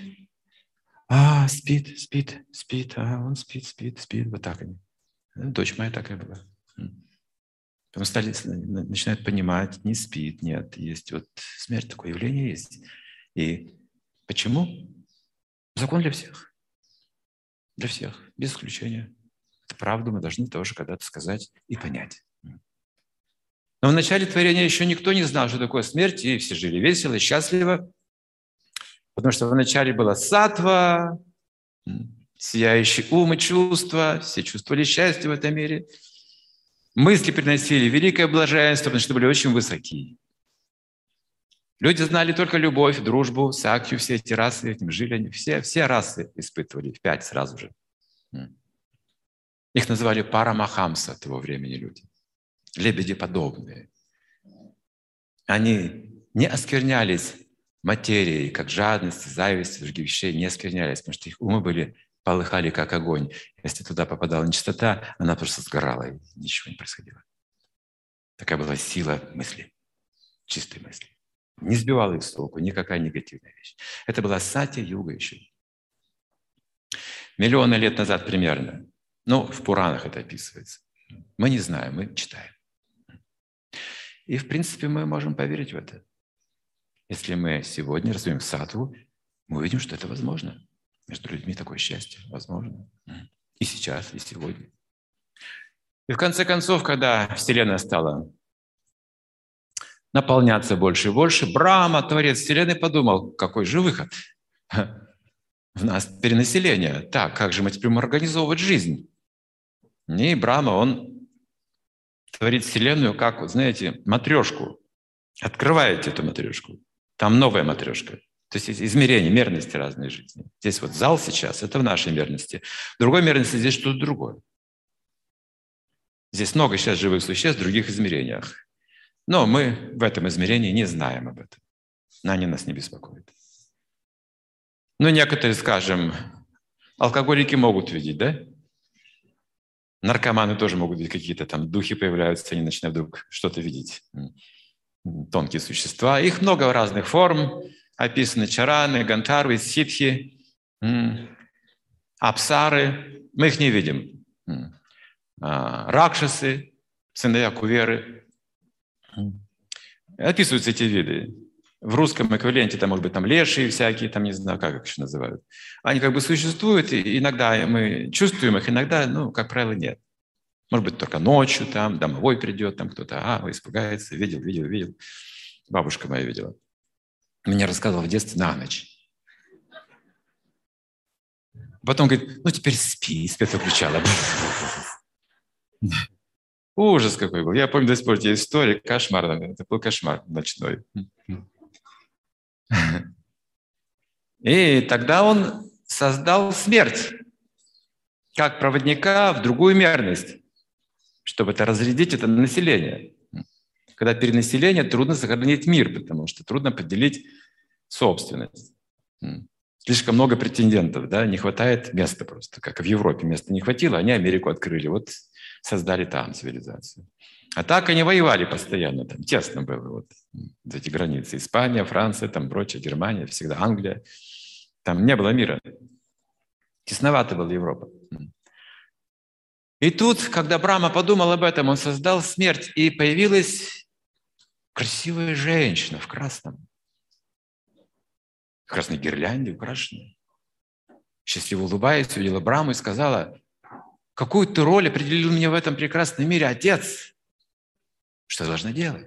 Спит. Он спит. Вот так они. Дочь моя такая была. Потом начинают понимать, не спит, нет. Есть вот смерть, такое явление есть. И почему? Закон для всех. Для всех, без исключения. Это правду мы должны тоже когда-то сказать и понять. Но в начале творения еще никто не знал, что такое смерть, и все жили весело и счастливо, потому что вначале была саттва, сияющий ум и чувства, все чувствовали счастье в этом мире. Мысли приносили великое блаженство, потому что были очень высокие. Люди знали только любовь, дружбу, сакью, все эти расы, этим жили они, все расы испытывали, 5 сразу же. Их называли парамахамса того времени люди, лебедеподобные. Они не осквернялись материей, как жадность, зависть, других вещей, не осквернялись, потому что их умы полыхали, как огонь. Если туда попадала нечистота, она просто сгорала, и ничего не происходило. Такая была сила мысли, чистой мысли. Не сбивала их с толку никакая негативная вещь. Это была сати-юга еще. Миллионы лет назад примерно. В Пуранах это описывается. Мы не знаем, мы читаем. И, в принципе, мы можем поверить в это. Если мы сегодня развиваем саттву, мы увидим, что это возможно. Между людьми такое счастье возможно. И сейчас, и сегодня. И в конце концов, когда Вселенная стала наполняться больше и больше, Брахма, Творец Вселенной, подумал: какой же выход? В нас перенаселение. Так, как же мы теперь будем организовывать жизнь? И Брахма, он творит Вселенную как, вот знаете, матрешку. Открываете эту матрешку. Там новая матрешка. То есть измерения, мерности разной жизни. Здесь вот зал сейчас, это в нашей мерности. В другой мерности здесь что-то другое. Здесь много сейчас живых существ в других измерениях. Но мы в этом измерении не знаем об этом. Они нас не беспокоят. Некоторые, скажем, алкоголики могут видеть, да? Наркоманы тоже могут видеть, какие-то там духи появляются, они начинают вдруг что-то видеть. Тонкие существа. Их много разных форм. Описаны чараны, гантарвы, ситхи, апсары. Мы их не видим. Ракшасы, сыновья Куверы. Описываются эти виды. В русском эквиваленте там, может быть, там лешие всякие, там не знаю, как их еще называют. Они как бы существуют, и иногда мы чувствуем их, иногда, как правило, нет. Может быть, только ночью там домовой придет, там кто-то, испугается, видел. Бабушка моя видела. Мне рассказывала в детстве на ночь. Потом говорит: теперь спи, свет выключала. Ужас какой был. Я помню до сих пор эти истории, кошмарные. Это был кошмар ночной. И тогда он создал смерть как проводника в другую мерность. Чтобы это разрядить, это население. Когда перенаселение, трудно сохранить мир, потому что трудно поделить собственность. Слишком много претендентов, да, не хватает места просто. Как в Европе места не хватило, они Америку открыли, вот создали там цивилизацию. А так они воевали постоянно, там тесно было, вот эти границы. Испания, Франция, там прочее, Германия, всегда Англия. Там не было мира. Тесновато была Европа. И тут, когда Брахма подумал об этом, он создал смерть, и появилась красивая женщина в красном. В красной гирлянде украшенная. Счастливо улыбаясь, увидела Брахму и сказала: какую ты роль определил мне в этом прекрасном мире, Отец? Что я должна делать?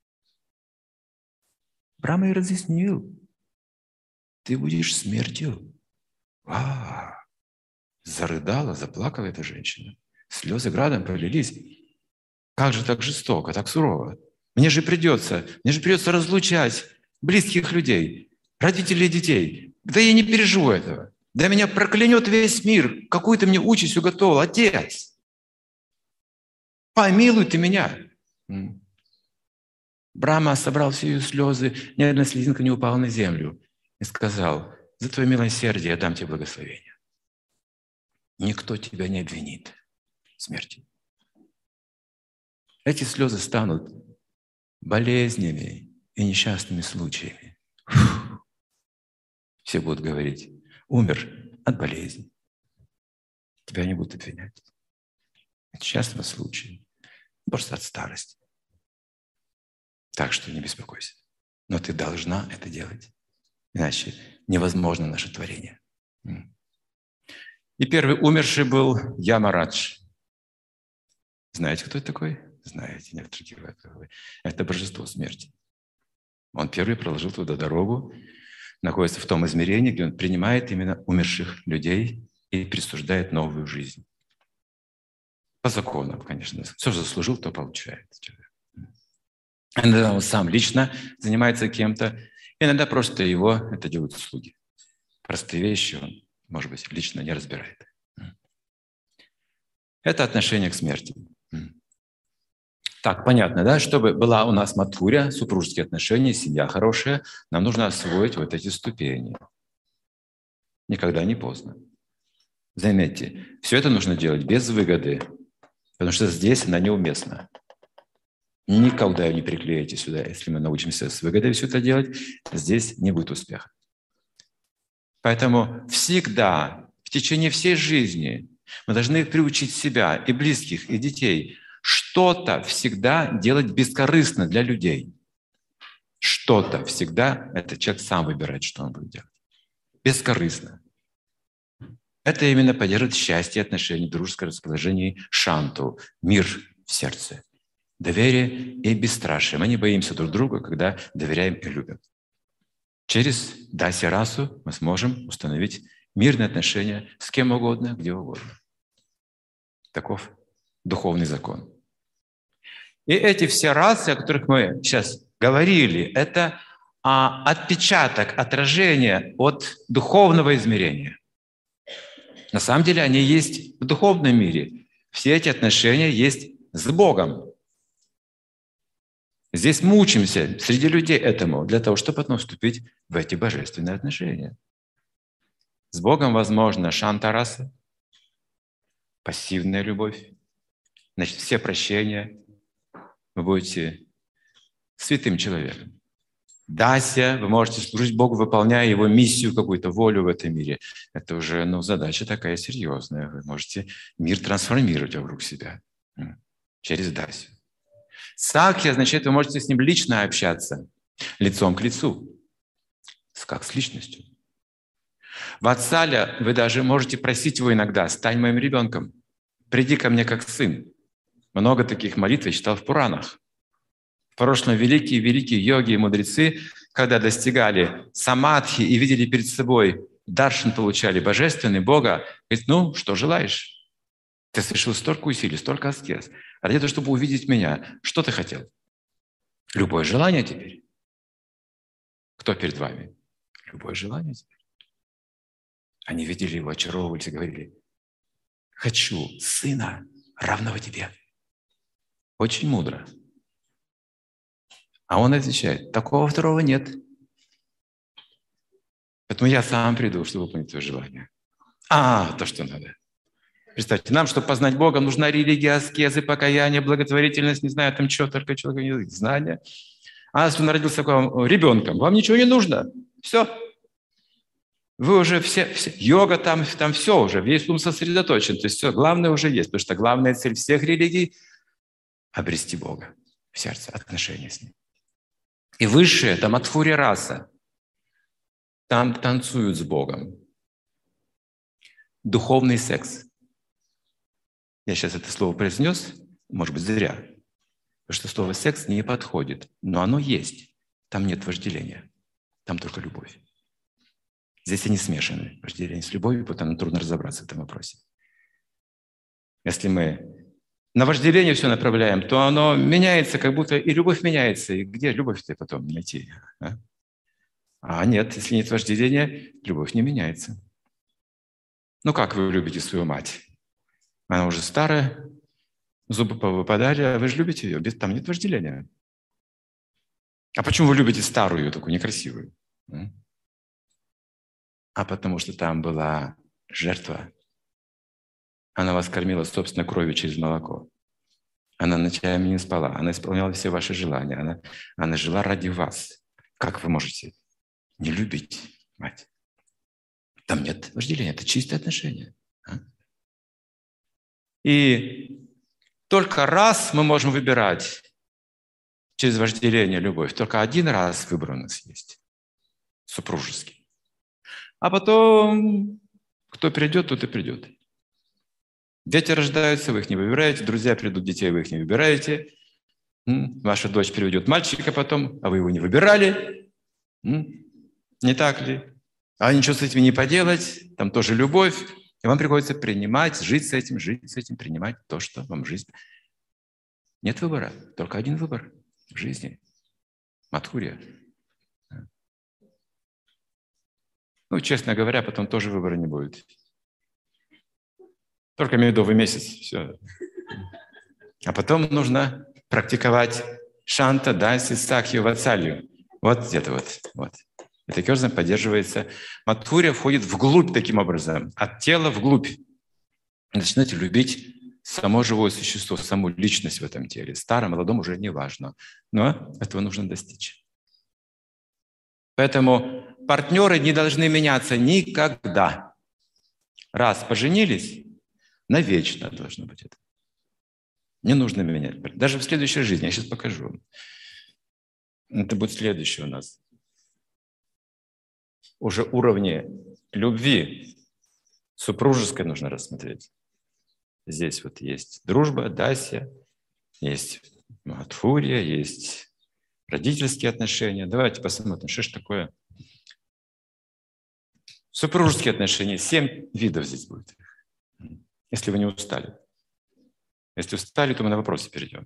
Брахма ей разъяснил: ты будешь смертью. Зарыдала, заплакала эта женщина. Слезы градом пролились. Как же так жестоко, так сурово? Мне же придется разлучать близких людей, родителей и детей. Да я не переживу этого. Да меня проклянет весь мир. Какую ты мне участь уготовил, Отец? Помилуй ты меня. Брахма собрал все ее слезы, ни одна слезинка не упала на землю и сказал: за твое милосердие я дам тебе благословение. Никто тебя не обвинит в смерти. Эти слезы станут болезнями и несчастными случаями. Все будут говорить: умер от болезни. Тебя не будут обвинять. От несчастного случая. Просто от старости. Так что не беспокойся. Но ты должна это делать. Иначе невозможно наше творение. И первый умерший был Ямарадж. Знаете, кто это такой? Знаете, некоторые. Это божество смерти. Он первый проложил туда дорогу, находится в том измерении, где он принимает именно умерших людей и присуждает новую жизнь. По закону, конечно. Что заслужил, то получает. Иногда он сам лично занимается кем-то, иногда просто его это делают слуги. Простые вещи он, может быть, лично не разбирает. Это отношение к смерти. Так, понятно, да? Чтобы была у нас матхуря, супружеские отношения, семья хорошая, нам нужно освоить вот эти ступени. Никогда не поздно. Заметьте, все это нужно делать без выгоды, потому что здесь она неуместна. Никогда ее не приклеите сюда. Если мы научимся с выгодой все это делать, здесь не будет успеха. Поэтому всегда, в течение всей жизни мы должны приучить себя и близких, и детей что-то всегда делать бескорыстно для людей. Что-то всегда, это человек сам выбирает, что он будет делать. Бескорыстно. Это именно поддерживает счастье, отношения, дружеское расположение, шанту, мир в сердце, доверие и бесстрашие. Мы не боимся друг друга, когда доверяем и любим. Через даси-расу мы сможем установить мирные отношения с кем угодно, где угодно. Таков духовный закон. И эти все расы, о которых мы сейчас говорили, это отпечаток, отражение от духовного измерения. На самом деле они есть в духовном мире. Все эти отношения есть с Богом. Здесь мы учимся среди людей этому, для того, чтобы потом вступить в эти божественные отношения. С Богом возможно шантараса, пассивная любовь, значит, все прощения. Вы будете святым человеком. Дася, вы можете служить Богу, выполняя Его миссию, какую-то волю в этом мире. Это уже задача такая серьезная. Вы можете мир трансформировать вокруг себя через Дасю. Сакхи означает, вы можете с ним лично общаться, лицом к лицу, как с личностью. Ватсаля, вы даже можете просить его иногда: стань моим ребенком, приди ко мне как сын. Много таких молитв я читал в Пуранах. В прошлом великие йоги и мудрецы, когда достигали самадхи и видели перед собой, даршан получали божественный Бога, говорит: что желаешь? Ты совершил столько усилий, столько аскез. А для того, чтобы увидеть меня, что ты хотел? Любое желание теперь. Кто перед вами? Любое желание теперь. Они видели его, очаровывались и говорили: хочу сына, равного тебе. Очень мудро. А он отвечает: такого второго нет. Поэтому я сам приду, чтобы выполнить твое желание. То, что надо. Представьте, нам, чтобы познать Бога, нужна религия, аскезы, покаяние, благотворительность, не знаю, там что, только человек, знания. А если он родился ребенком, вам ничего не нужно. Все. Вы уже все йога там все уже, весь ум сосредоточен. То есть все, главное уже есть. Потому что главная цель всех религий – обрести Бога в сердце, отношения с Ним. И высшее – там Матхурья раса. Там танцуют с Богом. Духовный секс. Я сейчас это слово произнес, может быть, зря. Потому что слово «секс» не подходит. Но оно есть. Там нет вожделения. Там только любовь. Здесь они смешаны. Вожделение с любовью, потому трудно разобраться в этом вопросе. Если мы на вожделение все направляем, то оно меняется, как будто и любовь меняется. И где любовь-то потом найти? А нет, если нет вожделения, любовь не меняется. Ну как вы любите свою мать? Она уже старая, зубы повыпадали, а вы же любите ее, там нет вожделения. А почему вы любите старую, такую некрасивую? А потому что там была жертва. Она вас кормила собственной кровью через молоко. Она ночами не спала. Она исполняла все ваши желания. Она жила ради вас. Как вы можете не любить мать? Там нет вожделения. Это чистые отношения. И только раз мы можем выбирать через вожделение любовь. Только один раз выбор у нас есть. Супружеский. А потом, кто придет, тот и придет. Дети рождаются, вы их не выбираете. Друзья придут, детей вы их не выбираете. Ваша дочь приведет мальчика потом, а вы его не выбирали. Не так ли? А ничего с этим не поделать. Там тоже любовь. И вам приходится принимать, жить с этим, принимать то, что вам жизнь. Нет выбора. Только один выбор в жизни. Матхурья. Ну, честно говоря, потом тоже выбора не будет. Только медовый месяц. Все. А потом нужно практиковать шанта, данси, сакхью, ватсалью. Вот где-то вот. И таким образом поддерживается. Матхурья входит вглубь таким образом, от тела вглубь. Начинаете любить само живое существо, саму личность в этом теле. Старым, молодым уже не важно. Но этого нужно достичь. Поэтому партнеры не должны меняться никогда. Раз поженились, навечно должно быть это. Не нужно менять. Даже в следующей жизни. Я сейчас покажу вам. Это будет следующее у нас. Уже уровни любви супружеской нужно рассмотреть. Здесь вот есть дружба, дасья, есть матхурья, есть родительские отношения. Давайте посмотрим, что же такое. Супружеские отношения. 7 видов здесь будет. Если вы не устали. Если устали, то мы на вопросы перейдем.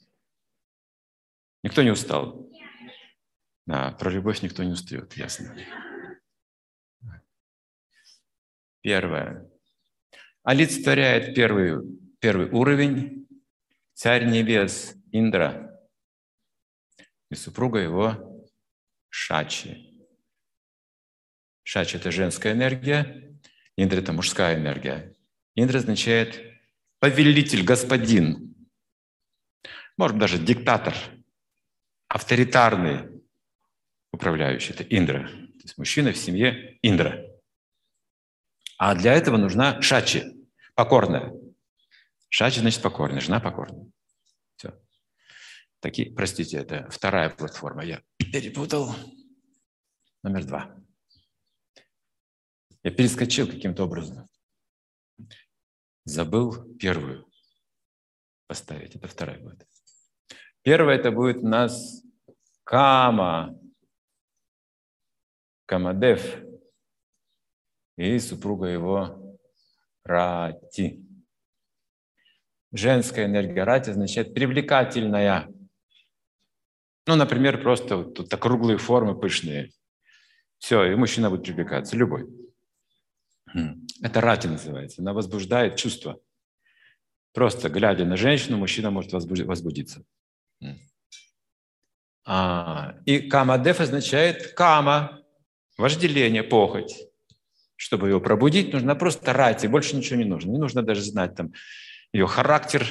Никто не устал? Про любовь никто не устает, ясно. Первое. Олицетворяет первый уровень царь небес Индра и супруга его Шачи. Шачи – это женская энергия, Индра – это мужская энергия. Индра означает повелитель, господин, может быть, даже диктатор, авторитарный управляющий – это Индра. То есть мужчина в семье Индра. А для этого нужна Шачи, покорная. Шачи значит покорная, жена покорная. Все. Простите, это вторая платформа. Я перепутал. Номер 2. Я перескочил каким-то образом. Забыл первую поставить. Это вторая будет. Первая это будет у нас Камадев и супруга его Рати. Женская энергия Рати означает привлекательная. Ну, например, просто вот тут округлые формы пышные. Все, и мужчина будет привлекаться, любой. Это Рати называется. Она возбуждает чувства. Просто глядя на женщину, мужчина может возбудиться. И камадев означает кама, вожделение, похоть. Чтобы его пробудить, нужно просто рати, больше ничего не нужно. Не нужно даже знать там ее характер,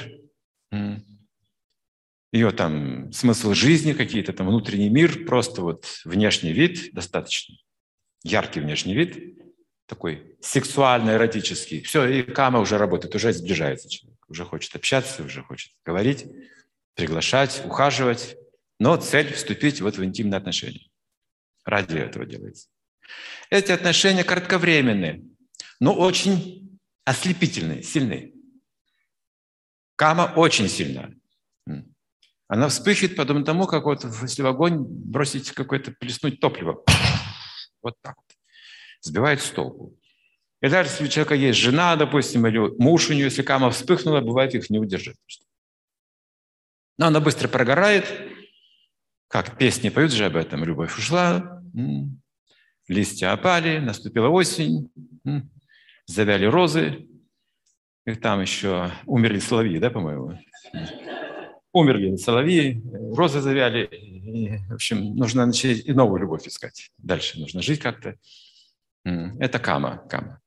ее там смысл жизни, какие-то там внутренний мир, просто вот внешний вид достаточно. Яркий внешний вид, такой сексуально-эротический. Все, и кама уже работает, уже сближается человек. Уже хочет общаться, уже хочет говорить, приглашать, ухаживать. Но цель – вступить вот в интимные отношения. Ради этого делается. Эти отношения кратковременные, но очень ослепительные, сильные. Кама очень сильная. Она вспыхивает подобно тому, как вот если в огонь бросить какое-то, плеснуть топливо. Вот так вот. Сбивает с толку. И даже если у человека есть жена, допустим, или муж у нее, если кама вспыхнула, бывает, их не удержать. Но она быстро прогорает. Как песни поют же об этом. Любовь ушла, листья опали, наступила осень, завяли розы. И там еще умерли соловьи, да, по-моему? Умерли соловьи, розы завяли. И, в общем, нужно начать и новую любовь искать. Дальше нужно жить как-то. Это кама.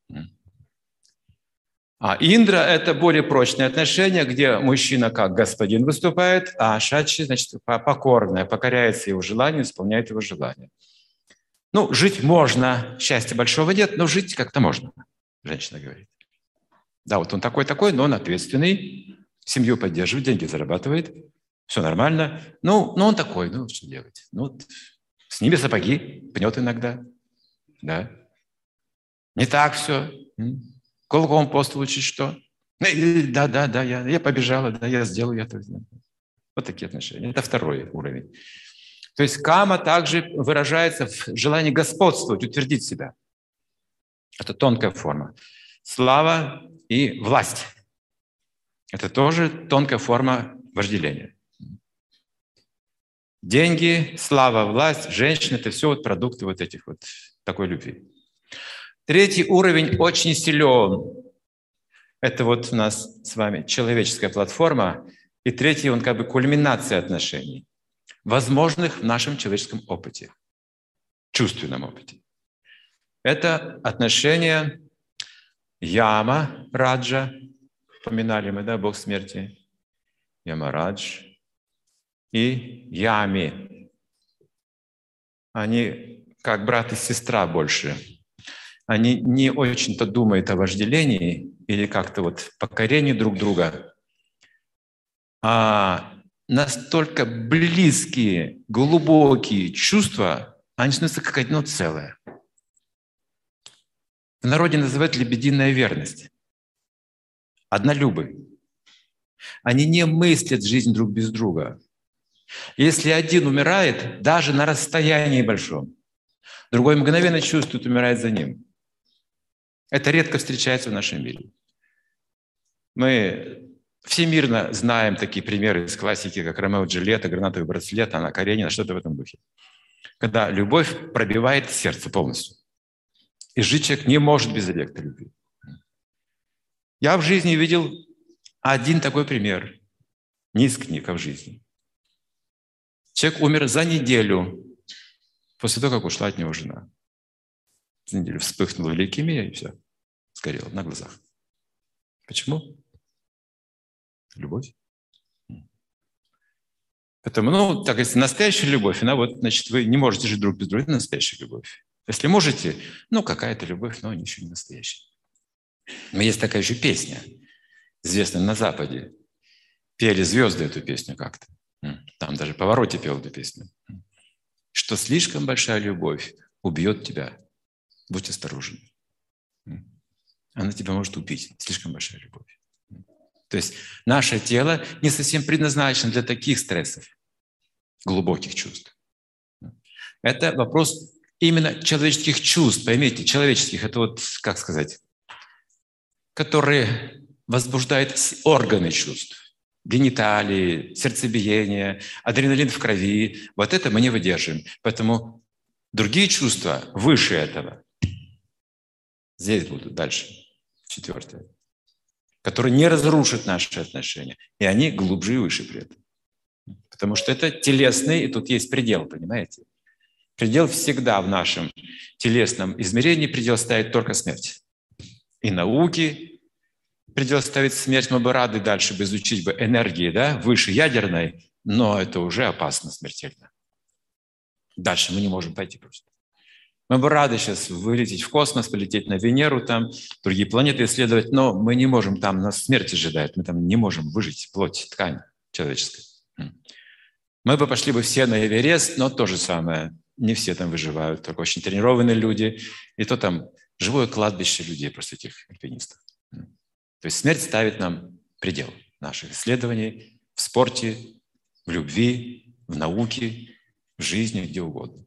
А индра – это более прочные отношения, где мужчина как господин выступает, а шачи, значит, покорная, покоряется его желанию, исполняет его желание. Ну, жить можно, счастья большого нет, но жить как-то можно, женщина говорит. Да, вот он такой-такой, но он ответственный, семью поддерживает, деньги зарабатывает, все нормально. Ну он такой, ну, что делать? Ну, сними сапоги, пнет иногда, да. Не так все. Кулаком пост лучше что? Да, я побежала, да, я сделаю это. Вот такие отношения. Это второй уровень. То есть кама также выражается в желании господствовать, утвердить себя. Это тонкая форма. Слава и власть. Это тоже тонкая форма вожделения. Деньги, слава, власть, женщины – это все вот продукты вот этих вот такой любви. Третий уровень очень силен. Это вот у нас с вами человеческая платформа. И третий, он как бы кульминация отношений, возможных в нашем человеческом опыте, чувственном опыте. Это отношения Яма, Раджа, поминали мы, да, бог смерти, Ямарадж, и Ями. Они как брат и сестра больше. Они не очень-то думают о вожделении или как-то вот покорении друг друга, а настолько близкие, глубокие чувства, они становятся как одно целое. В народе называют лебединая верность. Однолюбы. Они не мыслят жизнь друг без друга. Если один умирает, даже на расстоянии большом, другой мгновенно чувствует, умирает за ним. Это редко встречается в нашем мире. Мы всемирно знаем такие примеры из классики, как Ромео и Джульетта, гранатовый браслет, Анна Каренина, что-то в этом духе. Когда любовь пробивает сердце полностью. И жить человек не может без объекта любви. Я в жизни видел один такой пример. Не из книг, а в жизни. Человек умер за неделю после того, как ушла от него жена. За неделю вспыхнула лейкемия, и все. Сгорело на глазах. Почему? Любовь. Поэтому, так если настоящая любовь, она вот, значит, вы не можете жить друг без друга, это настоящая любовь. Если можете, какая-то любовь, но еще не настоящая. Но есть такая еще песня, известная на Западе. Пели звезды эту песню как-то. Там даже Pavarotti пел эту песню. Что слишком большая любовь убьет тебя. Будь осторожен. Она тебя может убить. Слишком большая любовь. То есть наше тело не совсем предназначено для таких стрессов, глубоких чувств. Это вопрос именно человеческих чувств. Поймите, человеческих, это вот, как сказать, которые возбуждают органы чувств. Гениталии, сердцебиение, адреналин в крови. Вот это мы не выдерживаем. Поэтому другие чувства выше этого. Здесь будут дальше. Четвертое. которые не разрушат наши отношения. И они глубже и выше при этом. Потому что это телесный, и тут есть предел, понимаете? Предел всегда в нашем телесном измерении, предел ставит только смерть. И науки предел ставит смерть, мы бы рады дальше бы изучить бы энергии, да, выше ядерной, но это уже опасно смертельно. Дальше мы не можем пойти просто. Мы бы рады сейчас вылететь в космос, полететь на Венеру, там, другие планеты исследовать, но мы не можем, там нас смерть ожидает, мы там не можем выжить, плоть, ткань человеческая. Мы бы пошли бы все на Эверест, но то же самое. Не все там выживают, только очень тренированные люди. И то там живое кладбище людей, просто этих альпинистов. То есть смерть ставит нам предел наших исследований в спорте, в любви, в науке, в жизни, где угодно.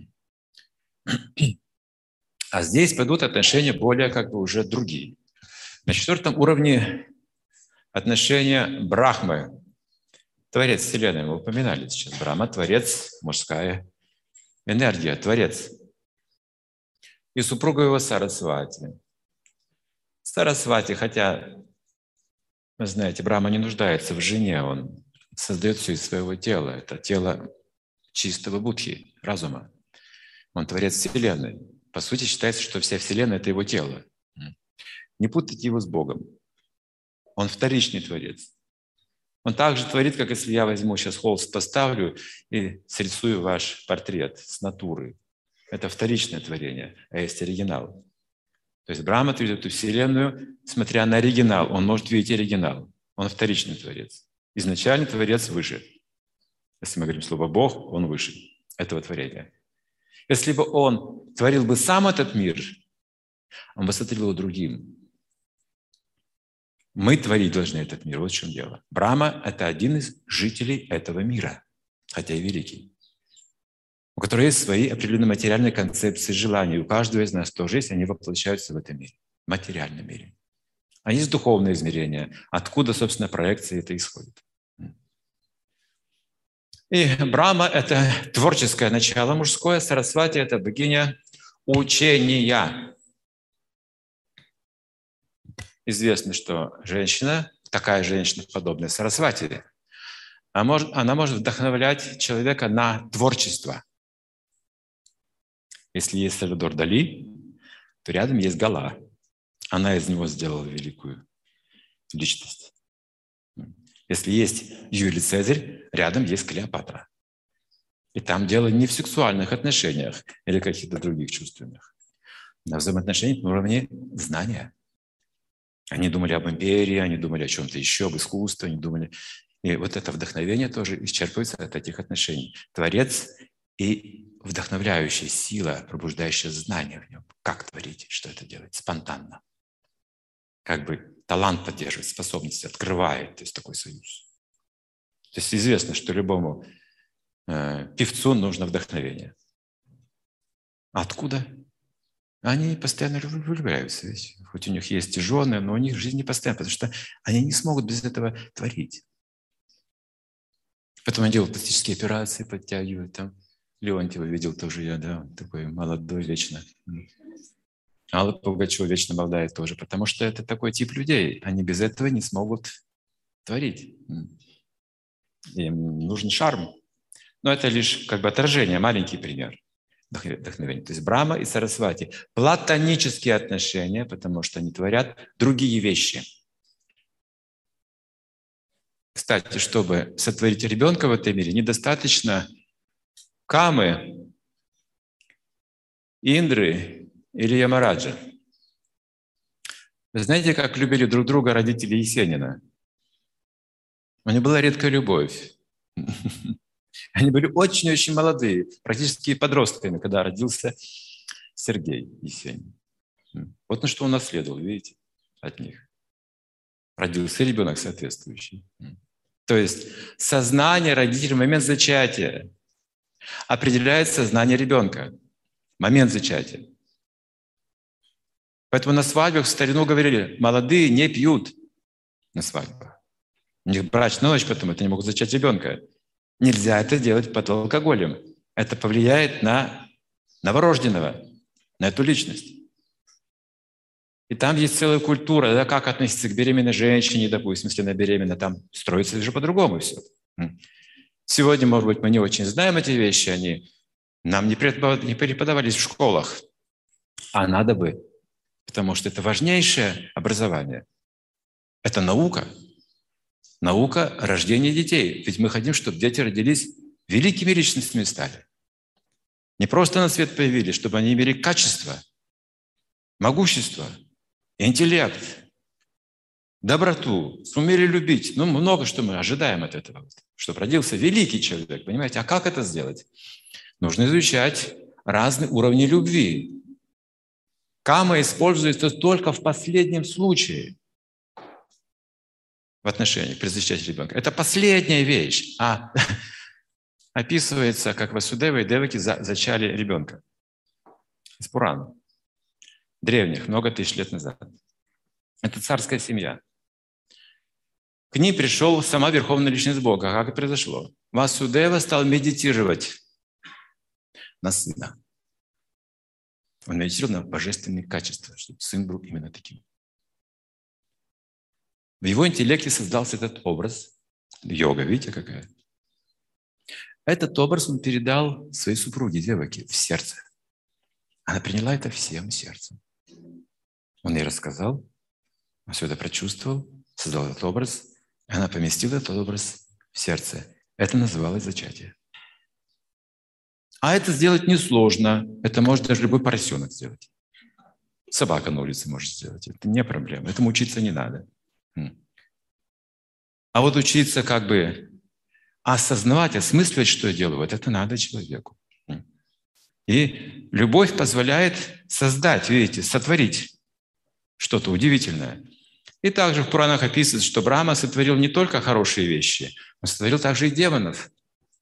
А здесь пойдут отношения более как бы уже другие. На 4 уровне отношения Брахмы. Творец Вселенной, мы упоминали сейчас. Брахма – творец, мужская энергия, творец. И супруга его Сарасвати. Сарасвати, хотя, вы знаете, Брахма не нуждается в жене, он создает все из своего тела. Это тело чистого будхи, разума. Он творец Вселенной. По сути, считается, что вся Вселенная – это его тело. Не путайте его с Богом. Он вторичный творец. Он так же творит, как если я возьму сейчас холст, поставлю и срисую ваш портрет с натуры. Это вторичное творение, а есть оригинал. То есть Брахма творит эту Вселенную, смотря на оригинал. Он может видеть оригинал. Он вторичный творец. Изначальный творец выше. Если мы говорим слово «Бог», он выше этого творения. Если бы он творил бы сам этот мир, он бы сотворил его другим. Мы творить должны этот мир, вот в чем дело. Брахма – это один из жителей этого мира, хотя и великий, у которого есть свои определенные материальные концепции, желания. У каждого из нас тоже есть, они воплощаются в этом мире, в материальном мире. А есть духовное измерение, откуда, собственно, проекция это исходит. И Брахма – это творческое начало мужское, Сарасвати – это богиня учения. Известно, что женщина, такая женщина, подобная Сарасвати, она может вдохновлять человека на творчество. Если есть Сальвадор Дали, то рядом есть Гала. Она из него сделала великую личность. Если есть Юлий Цезарь, рядом есть Клеопатра. И там дело не в сексуальных отношениях или каких-то других чувственных, а в взаимоотношениях на уровне знания. Они думали об империи, они думали о чем-то еще, об искусстве, они думали... И вот это вдохновение тоже исчерпывается от этих отношений. Творец и вдохновляющая сила, пробуждающая знание в нем. Как творить, что это делать? Спонтанно. Как бы талант поддерживает, способности открывает, то есть такой союз. То есть известно, что любому певцу нужно вдохновение. Откуда? Они постоянно влюбляются. Ведь хоть у них есть и жены, но у них жизнь не постоянно, потому что они не смогут без этого творить. Поэтому они делают пластические операции, подтягивают. Там Леонтьева видел тоже я, да, такой молодой вечно. Алла Пугачева вечно молодая тоже, потому что это такой тип людей. Они без этого не смогут творить. Им нужен шарм. Но это лишь как бы отражение, маленький пример вдохновения. То есть Брахма и Сарасвати – платонические отношения, потому что они творят другие вещи. Кстати, чтобы сотворить ребенка в этом мире, недостаточно Камы, Индры или Ямараджа. Вы знаете, как любили друг друга родители Есенина? У них была редкая любовь. Они были очень-очень молодые, практически подростками, когда родился Сергей Есенин. Вот на что он наследовал, видите, от них. Родился ребенок соответствующий. То есть сознание родителей в момент зачатия определяет сознание ребенка. Момент зачатия. Поэтому на свадьбах в старину говорили, молодые не пьют на свадьбах. У них брачная ночь, потому что они могут зачать ребенка. Нельзя это делать под алкоголем. Это повлияет на новорожденного, на эту личность. И там есть целая культура, да, как относиться к беременной женщине, допустим, если она беременна, там строится же по-другому все. Сегодня, может быть, мы не очень знаем эти вещи, они нам не преподавались в школах, а надо бы, потому что это важнейшее образование. Это наука. Наука рождения детей. Ведь мы хотим, чтобы дети родились великими личностями стали. Не просто на свет появились, чтобы они имели качество, могущество, интеллект, доброту, сумели любить. Ну, много что мы ожидаем от этого. Чтобы родился великий человек, понимаете? А как это сделать? Нужно изучать разные уровни любви. Кама используется только в последнем случае в отношениях при защите ребенка. Это последняя вещь. Описывается, как Васудева и Деваки зачали ребенка из Пурана. Древних, много тысяч лет назад. Это царская семья. К ним пришел сама Верховная Личность Бога. Как это произошло? Васудева стал медитировать на сына. Он медитировал на божественные качества, чтобы сын был именно таким. В его интеллекте создался этот образ. Йога, видите, какая? Этот образ он передал своей супруге Деваки в сердце. Она приняла это всем сердцем. Он ей рассказал, он все это прочувствовал, создал этот образ, и она поместила этот образ в сердце. Это называлось зачатие. А это сделать несложно. Это может даже любой поросенок сделать. Собака на улице может сделать. Это не проблема. Этому учиться не надо. А вот учиться как бы осознавать, осмысливать, что я делаю, вот это надо человеку. И любовь позволяет создать, видите, сотворить что-то удивительное. И также в Пуранах описывается, что Брахма сотворил не только хорошие вещи, он сотворил также и демонов.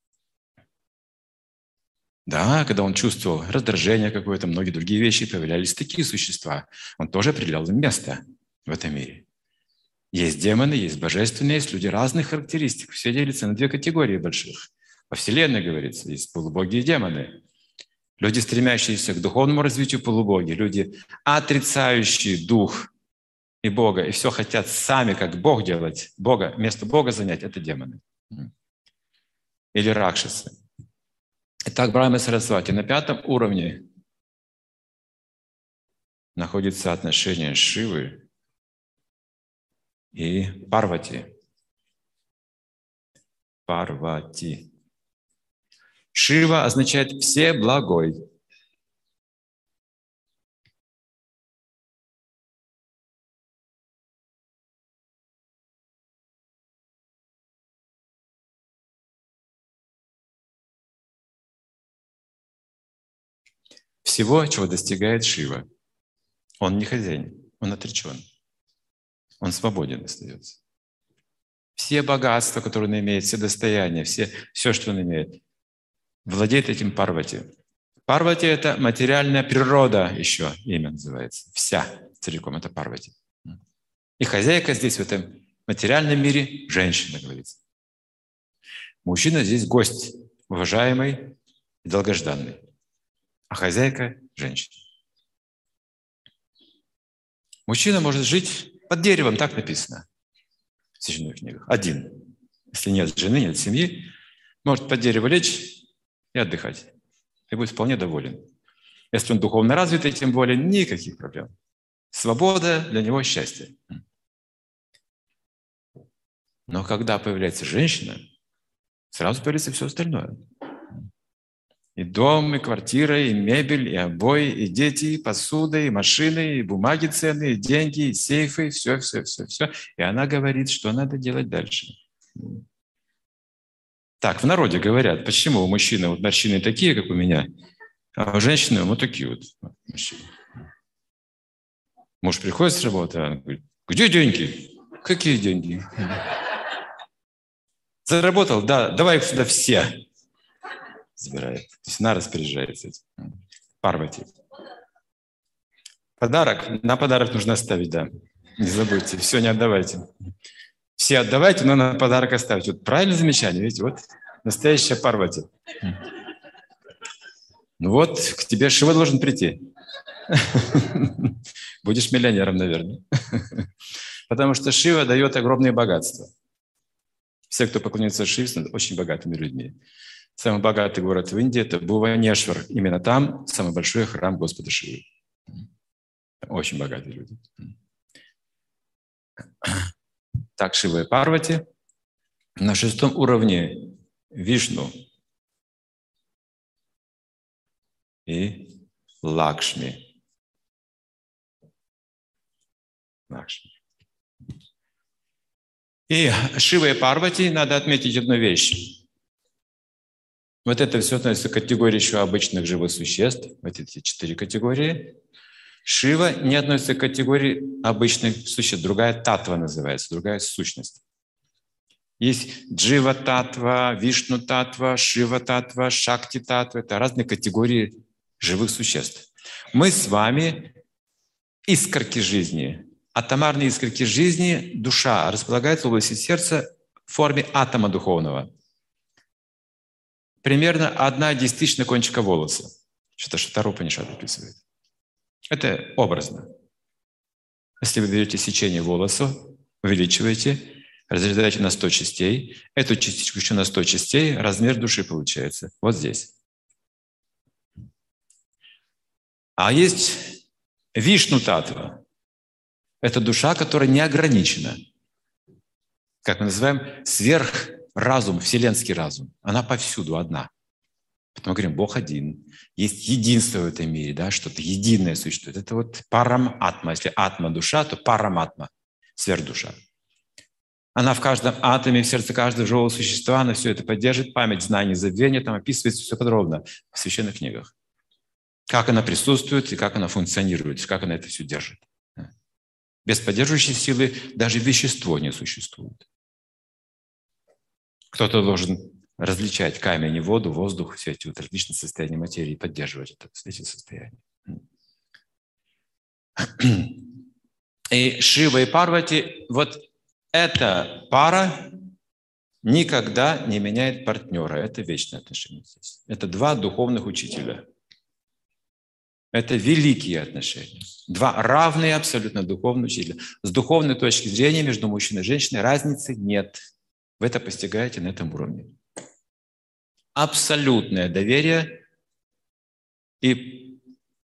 Да, когда он чувствовал раздражение какое-то, многие другие вещи, появлялись такие существа. Он тоже определял им место в этом мире. Есть демоны, есть божественные, есть люди разных характеристик. Все делятся на две категории больших. Во Вселенной, говорится, есть полубоги и демоны. Люди, стремящиеся к духовному развитию, полубоги. Люди, отрицающие дух и Бога, и все хотят сами, как Бог делать, Бога, вместо Бога занять, это демоны. Или ракшасы. Итак, Брахма и Сарасвати. На 5 уровне находится отношение Шивы и Парвати. Парвати. Шива означает «всеблагой». Всего, чего достигает Шива. Он не хозяин, он отречен. Он свободен остается. Все богатства, которые он имеет, все достояния, все, что он имеет, владеет этим Парвати. Парвати – это материальная природа еще, имя называется. Вся целиком – это Парвати. И хозяйка здесь, в этом материальном мире, женщина, говорится. Мужчина здесь гость, уважаемый и долгожданный. А хозяйка – женщина. Мужчина может жить под деревом, так написано в священных книгах. Один. Если нет жены, нет семьи, может под дерево лечь и отдыхать. И будет вполне доволен. Если он духовно развитый, тем более никаких проблем. Свобода для него – счастье. Но когда появляется женщина, сразу появляется все остальное. И дом, и квартира, и мебель, и обои, и дети, и посуда, и машины, и бумаги ценные, и деньги, и сейфы, все. И она говорит, что надо делать дальше. Так, в народе говорят, почему у мужчины вот морщины такие, как у меня, а у женщины вот такие вот морщины. Муж приходит с работы, она говорит, где деньги? Какие деньги? Заработал? Да, давай их сюда все. Забирает. То есть она распоряжается. Парвати. Подарок. На подарок нужно оставить, да. Не забудьте. Все не отдавайте. Все отдавайте, но на подарок оставьте. Вот правильное замечание, видите? Вот настоящая Парвати. Ну вот, к тебе Шива должен прийти. Будешь миллионером, наверное. Потому что Шива дает огромные богатства. Все, кто поклоняется Шиве, становятся очень богатыми людьми. Самый богатый город в Индии – это Бхуванешвар. Именно там самый большой храм Господа Шивы. Очень богатые люди. Так, Шива и Парвати. На 6-м уровне Вишну и Лакшми. И Шива и Парвати, надо отметить одну вещь. Вот это все относится к категории еще обычных живых существ. Вот эти 4 категории. Шива не относится к категории обычных существ. Другая татва называется, другая сущность. Есть джива-татва, вишну-татва, шива-татва, шакти-татва. Это разные категории живых существ. Мы с вами искорки жизни. Атомарные искорки жизни, душа располагается в области сердца в форме атома духовного. Примерно 1/10 кончика волоса. Что-то Шатара Упанишад описывает. Это образно. Если вы берете сечение волоса, увеличиваете, разрезаете на 100 частей, эту частичку еще на 100 частей, размер души получается. Вот здесь. А есть Вишну-татва. Это душа, которая не ограничена. Как мы называем, сверхразум, вселенский разум. Она повсюду одна. Поэтому мы говорим, Бог один. Есть единство в этом мире, да, что-то единое существует. Это вот парам-атма. Если атма – душа, то парам-атма – сверхдуша. Она в каждом атоме, в сердце каждого живого существа, она все это поддерживает, память, знание, забвение, там описывается все подробно в священных книгах. Как она присутствует и как она функционирует, как она это все держит. Без поддерживающей силы даже вещество не существует. Кто-то должен различать камень и воду, воздух, все эти вот различные состояния материи, поддерживать эти состояния. И Шива и Парвати, вот эта пара никогда не меняет партнера. Это вечное отношение здесь. Это 2 духовных учителя. Это великие отношения. 2 равные абсолютно духовных учителя. С духовной точки зрения между мужчиной и женщиной разницы нет. Вы это постигаете на этом уровне. Абсолютное доверие и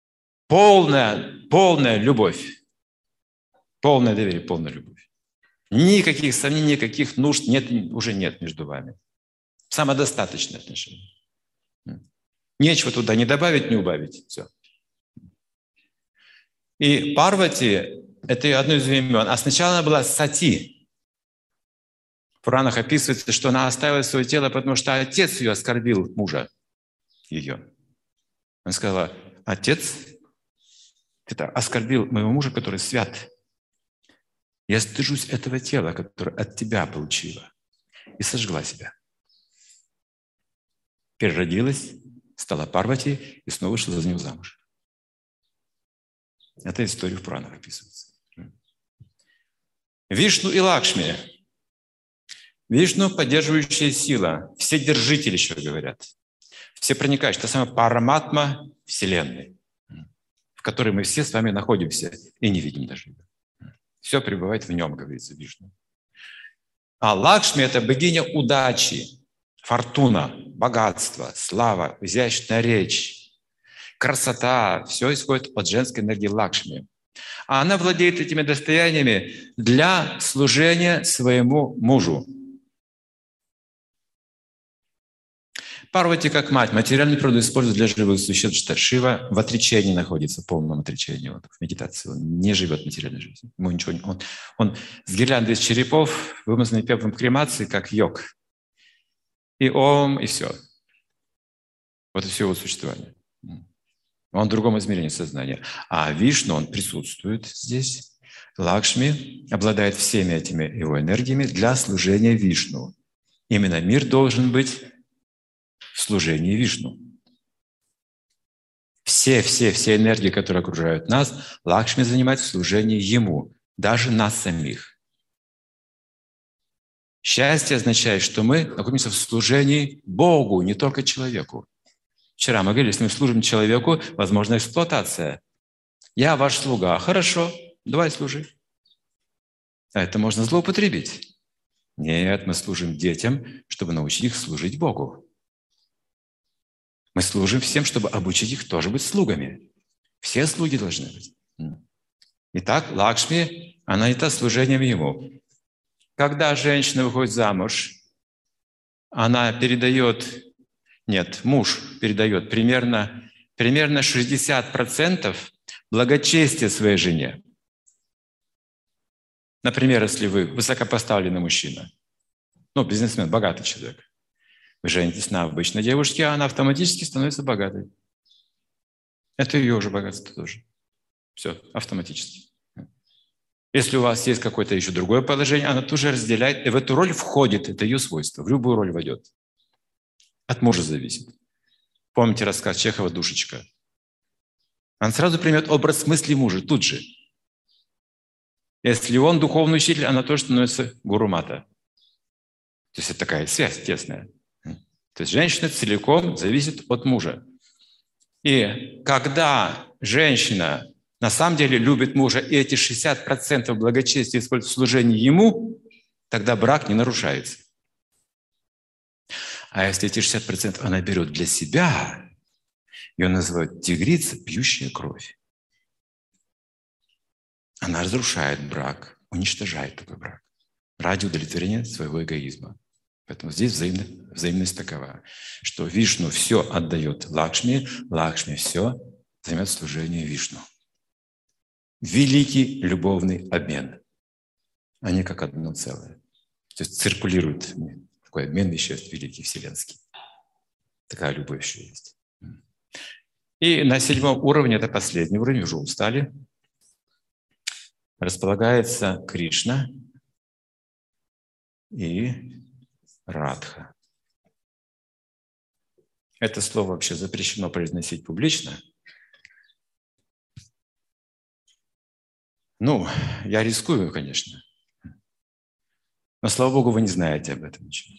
полная любовь. Полное доверие, полная любовь. Никаких сомнений, никаких нужд уже нет между вами. Самодостаточное отношение. Нечего туда ни добавить, ни убавить. Все. И Парвати – это одно из имен. А сначала она была Сати. В Пуранах описывается, что она оставила свое тело, потому что отец ее оскорбил мужа ее. Она сказала, отец, ты оскорбил моего мужа, который свят. Я стыжусь этого тела, которое от тебя получила. И сожгла себя. Переродилась, стала Парвати и снова вышла за него замуж. Эта история в Пуранах описывается. Вишну и Лакшми. Вишну – поддерживающая сила. Вседержитель еще говорят. Всепроникающий. Та самая параматма Вселенной, в которой мы все с вами находимся и не видим даже. Все пребывает в нем, говорится Вишну. А Лакшми – это богиня удачи, фортуна, богатство, слава, изящная речь, красота. Все исходит от женской энергии Лакшми. А она владеет этими достояниями для служения своему мужу. Парвати как мать, материальную природу использует для живых существ, что Шива в отречении находится, в полном отречении, вот, в медитации. Он не живет материальной жизнью. Ему ничего не... Он с гирляндой из черепов, вымазанный пеплом кремации, как йог. И ом, и все. Вот и все его существование. Он в другом измерении сознания. А Вишну, он присутствует здесь. Лакшми обладает всеми этими его энергиями для служения Вишну. Именно мир должен быть в служении Вишну. Все энергии, которые окружают нас, Лакшми занимает в служении Ему, даже нас самих. Счастье означает, что мы находимся в служении Богу, не только человеку. Вчера мы говорили, если мы служим человеку, возможна эксплуатация. Я ваш слуга. Хорошо, давай служи. А это можно злоупотребить. Нет, мы служим детям, чтобы научить их служить Богу. Мы служим всем, чтобы обучить их тоже быть слугами. Все слуги должны быть. Итак, Лакшми, она занята служением ему. Когда женщина выходит замуж, она передает, муж передает примерно 60% благочестия своей жене. Например, если вы высокопоставленный мужчина, бизнесмен, богатый человек, вы женитесь на обычной девушке, а она автоматически становится богатой. Это ее уже богатство тоже. Все, автоматически. Если у вас есть какое-то еще другое положение, она тут же разделяет, и в эту роль входит, это ее свойство, в любую роль войдет. От мужа зависит. Помните рассказ Чехова «Душечка»? Она сразу примет образ мысли мужа, тут же. Если он духовный учитель, она тоже становится гуру мата. То есть это такая связь тесная. То есть женщина целиком зависит от мужа. И когда женщина на самом деле любит мужа, и эти 60% благочестия используют в служении ему, тогда брак не нарушается. А если эти 60% она берет для себя, ее называют тигрица, пьющая кровь. Она разрушает брак, уничтожает такой брак ради удовлетворения своего эгоизма. Поэтому здесь взаимность такова, что Вишну все отдает Лакшми, Лакшми все займет служение Вишну. Великий любовный обмен. Они как одно целое. То есть циркулирует такой обмен веществ великий, вселенский. Такая любовь еще есть. И на 7-м уровне, это последний уровень, уже устали, располагается Кришна и Радха. Это слово вообще запрещено произносить публично. Я рискую, конечно. Но, слава Богу, вы не знаете об этом ничего.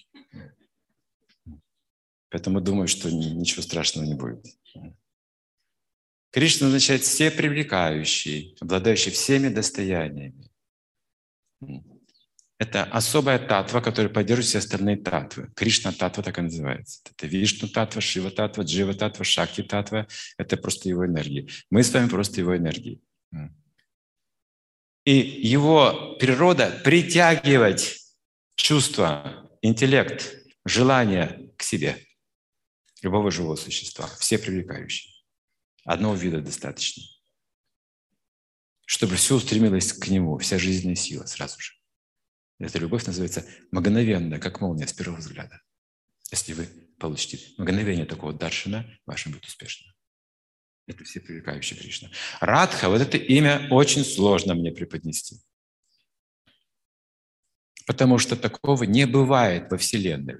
Поэтому думаю, что ничего страшного не будет. Кришна означает «все привлекающий», обладающий всеми достояниями. Это особая татва, которая поддерживает все остальные татвы. Кришна татва так и называется. Это Вишну татва, Шива татва, Джива татва, Шакти татва. Это просто его энергии. Мы с вами просто его энергии. И его природа притягивать чувства, интеллект, желание к себе. Любого живого существа. Все привлекающие. Одного вида достаточно. Чтобы все устремилось к нему, вся жизненная сила сразу же. Эта любовь называется мгновенная, как молния с первого взгляда. Если вы получите мгновение такого даршана, вашим будет успешно. Это все привлекающие Кришна. Радха, вот это имя очень сложно мне преподнести. Потому что такого не бывает во Вселенной.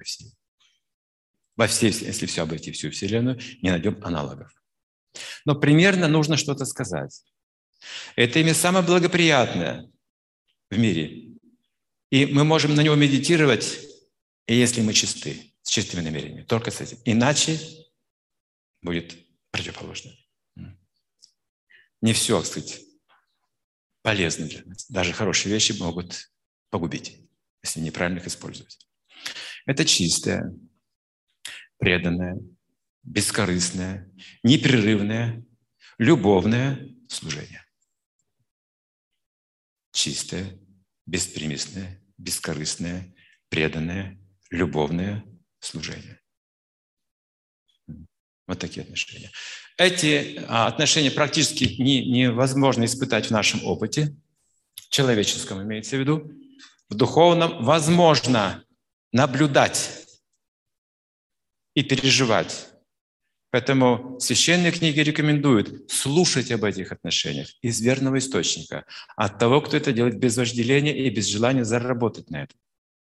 Если все обойти всю Вселенную, не найдем аналогов. Но примерно нужно что-то сказать. Это имя самое благоприятное в мире. И мы можем на него медитировать, если мы чисты, с чистыми намерениями, только с этим. Иначе будет противоположно. Не все, кстати, полезно для нас. Даже хорошие вещи могут погубить, если неправильно их использовать. Это чистое, преданное, бескорыстное, непрерывное, любовное служение. Чистое, беспримесное, бескорыстное, преданное, любовное служение. Вот такие отношения. Эти отношения практически невозможно испытать в нашем опыте, в человеческом имеется в виду. В духовном возможно наблюдать и переживать. Поэтому священные книги рекомендуют слушать об этих отношениях из верного источника, от того, кто это делает без вожделения и без желания заработать на этом.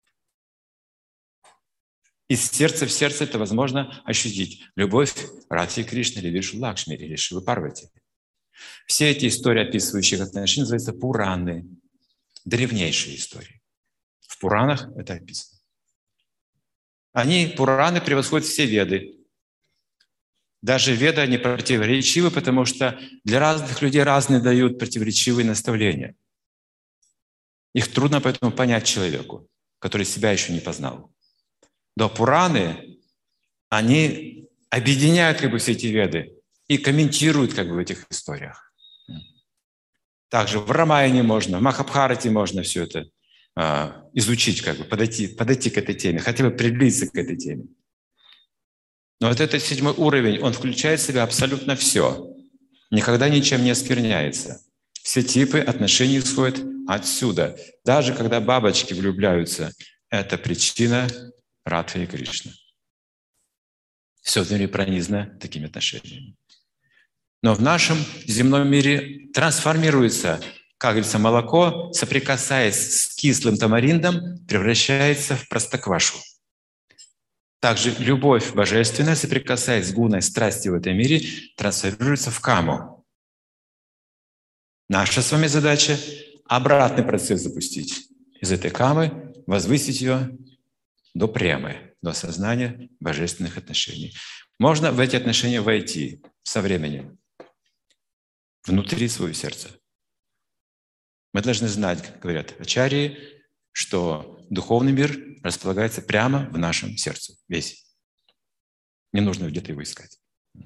Из сердца в сердце это возможно ощутить. Любовь Радхи Кришны или Вишну Лакшми или Шивы Парвати. Все эти истории, описывающие отношения, называются Пураны, древнейшие истории. В Пуранах это описано. Пураны превосходят все Веды. Даже веды, они противоречивы, потому что для разных людей разные дают противоречивые наставления. Их трудно поэтому понять человеку, который себя еще не познал. Но Пураны, они объединяют все эти веды и комментируют в этих историях. Также в Рамаяне можно, в Махабхарате можно все это изучить, подойти к этой теме, хотя бы приблизиться к этой теме. Но вот этот 7 уровень, он включает в себя абсолютно все. Никогда ничем не оскверняется. Все типы отношений исходят отсюда. Даже когда бабочки влюбляются, это причина Радхи и Кришны. Все в мире пронизано такими отношениями. Но в нашем земном мире трансформируется, как говорится, молоко, соприкасаясь с кислым тамариндом, превращается в простоквашу. Также любовь божественная, соприкасаясь с гуной страсти в этом мире, трансформируется в каму. Наша с вами задача – обратный процесс запустить. Из этой камы возвысить ее до премы, до осознания божественных отношений. Можно в эти отношения войти со временем, внутри своего сердца. Мы должны знать, говорят ачарьи, что духовный мир располагается прямо в нашем сердце, весь. Не нужно где-то его искать.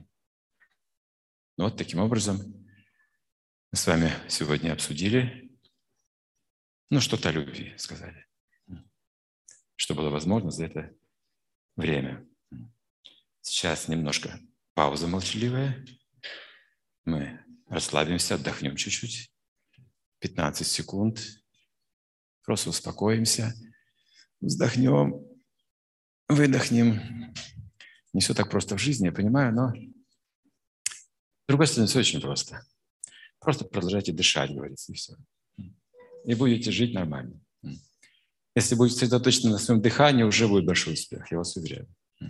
Вот таким образом мы с вами сегодня обсудили, что-то о любви сказали, что было возможно за это время. Сейчас немножко пауза молчаливая. Мы расслабимся, отдохнем чуть-чуть. 15 секунд. Просто успокоимся. Вздохнем, выдохнем. Не все так просто в жизни, я понимаю, но с другой стороны, все очень просто. Просто продолжайте дышать, говорится, и все. И будете жить нормально. Если будете сосредоточены на своем дыхании, уже будет большой успех, я вас уверяю.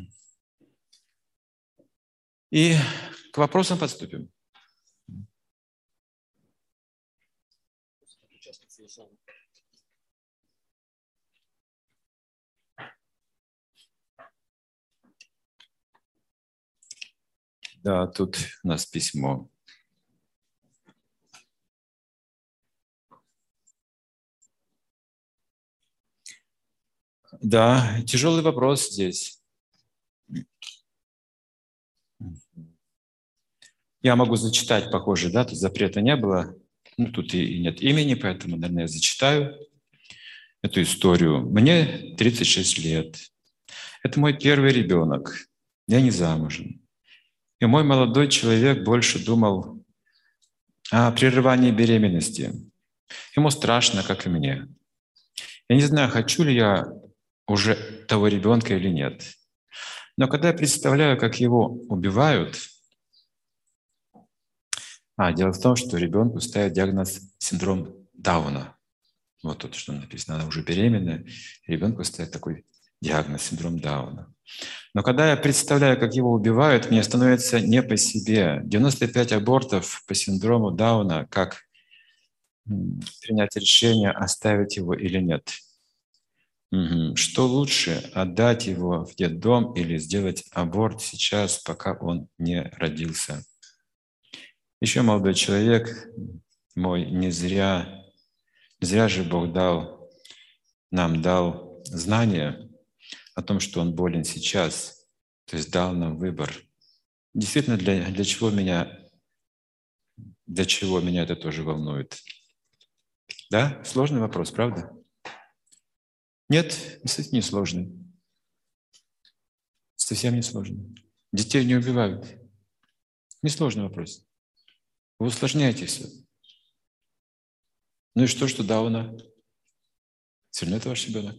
И к вопросам подступим. Да, тут у нас письмо. Да, тяжелый вопрос здесь. Я могу зачитать, похоже, да, тут запрета не было. Тут и нет имени, поэтому, наверное, я зачитаю эту историю. Мне 36 лет. Это мой первый ребенок. Я не замужем. И мой молодой человек больше думал о прерывании беременности. Ему страшно, как и мне. Я не знаю, хочу ли я уже того ребенка или нет. Но когда я представляю, как его убивают... дело в том, что ребенку ставят диагноз синдром Дауна. Вот тут что написано. Она уже беременная, ребенку ставят такой диагноз синдром Дауна. Но когда я представляю, как его убивают, мне становится не по себе. 95 абортов по синдрому Дауна, как принять решение, оставить его или нет. Что лучше, отдать его в детдом или сделать аборт сейчас, пока он не родился? Еще молодой человек мой, не зря же Бог нам дал знание о том, что он болен сейчас, то есть дал нам выбор. Действительно, для чего меня это тоже волнует? Да? Сложный вопрос, правда? Нет, кстати, не сложный. Совсем не сложный. Детей не убивают. Несложный вопрос. Вы усложняете все. Ну и что Дауна? Все равно это ваш ребенок.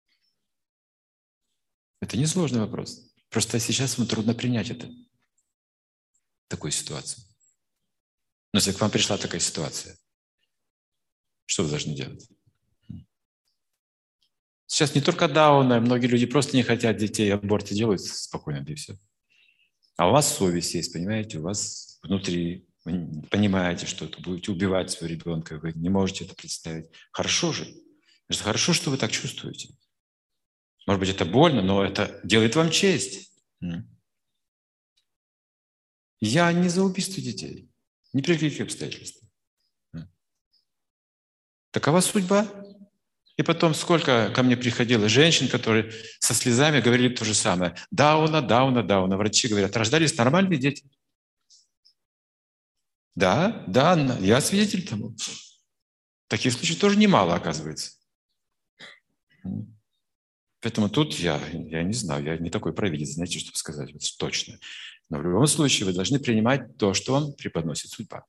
Это не сложный вопрос. Просто сейчас вам трудно принять такую ситуацию. Но если к вам пришла такая ситуация, что вы должны делать? Сейчас не только Дауна, многие люди просто не хотят детей, аборты делают спокойно, да и все. А у вас совесть есть, понимаете, у вас внутри, вы понимаете, что вы будете убивать своего ребенка, вы не можете это представить. Хорошо же. Это хорошо, что вы так чувствуете. Может быть, это больно, но это делает вам честь. Я не за убийство детей, ни при каких обстоятельствах. Такова судьба. И потом сколько ко мне приходило женщин, которые со слезами говорили то же самое. Дауна, Дауна, Дауна. Врачи говорят, рождались нормальные дети. Да, я свидетель тому. Таких случаев тоже немало, оказывается. Поэтому тут я не знаю, я не такой провидец, знаете, чтобы сказать вот точно. Но в любом случае вы должны принимать то, что вам преподносит судьба.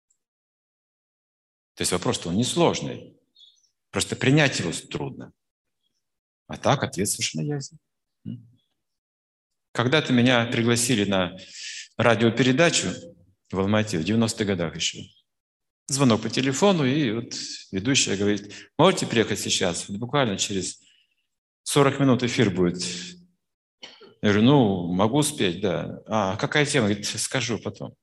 То есть вопрос-то он несложный. Просто принять его трудно. А так ответ совершенно ясен. Когда-то меня пригласили на радиопередачу в Алмате, в 90-х годах еще. Звонок по телефону, и вот ведущая говорит, можете приехать сейчас? Вот буквально через 40 минут эфир будет. Я говорю, могу успеть, да. А какая тема? Говорит, скажу потом.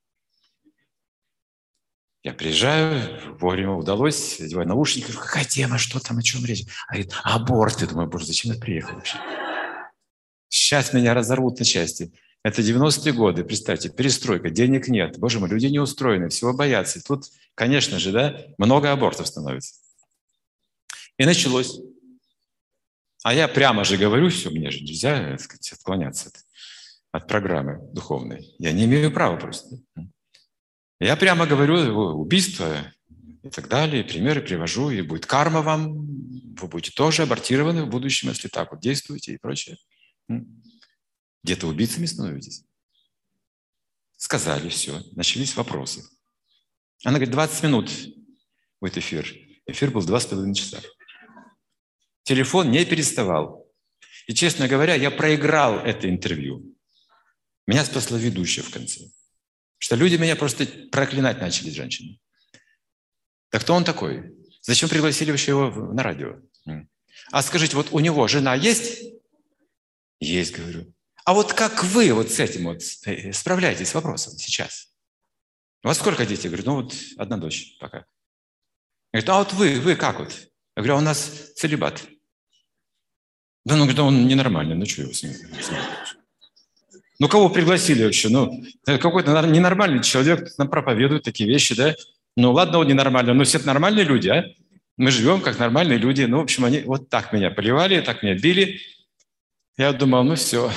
Я приезжаю, вовремя удалось, одеваю наушники, говорю, какая тема, что там, о чем речь? А говорит, аборт. Я думаю, боже, зачем я приехал вообще? Сейчас меня разорвут на части. Это 90-е годы, представьте, перестройка, денег нет. Боже мой, люди не устроены, всего боятся. И тут, конечно же, много абортов становится. И началось. А я прямо же говорю, все, мне же нельзя, так сказать, отклоняться от программы духовной. Я не имею права просто. Я прямо говорю, убийство и так далее, примеры привожу, и будет карма вам, вы будете тоже абортированы в будущем, если так вот действуете и прочее. Где-то убийцами становитесь. Сказали все, начались вопросы. Она говорит, 20 минут будет эфир. Эфир был 2,5 часа. Телефон не переставал. И, честно говоря, я проиграл это интервью. Меня спасла ведущая в конце. Что люди меня просто проклинать начали, женщины. Так кто он такой? Зачем пригласили вообще его на радио? А скажите, вот у него жена есть? Есть, говорю. А вот как вы вот с этим вот справляетесь с вопросом сейчас? У вас сколько детей? Я говорю, вот одна дочь пока. Говорит, а вот вы как вот? Я говорю, а у нас целибат. Да, говорит, он ненормальный, что его с ним? Кого пригласили вообще? Какой-то ненормальный человек нам проповедует такие вещи, да? Ладно, он ненормальный, но все это нормальные люди, а? Мы живем как нормальные люди. В общем, они вот так меня поливали, так меня били. Я думал, все.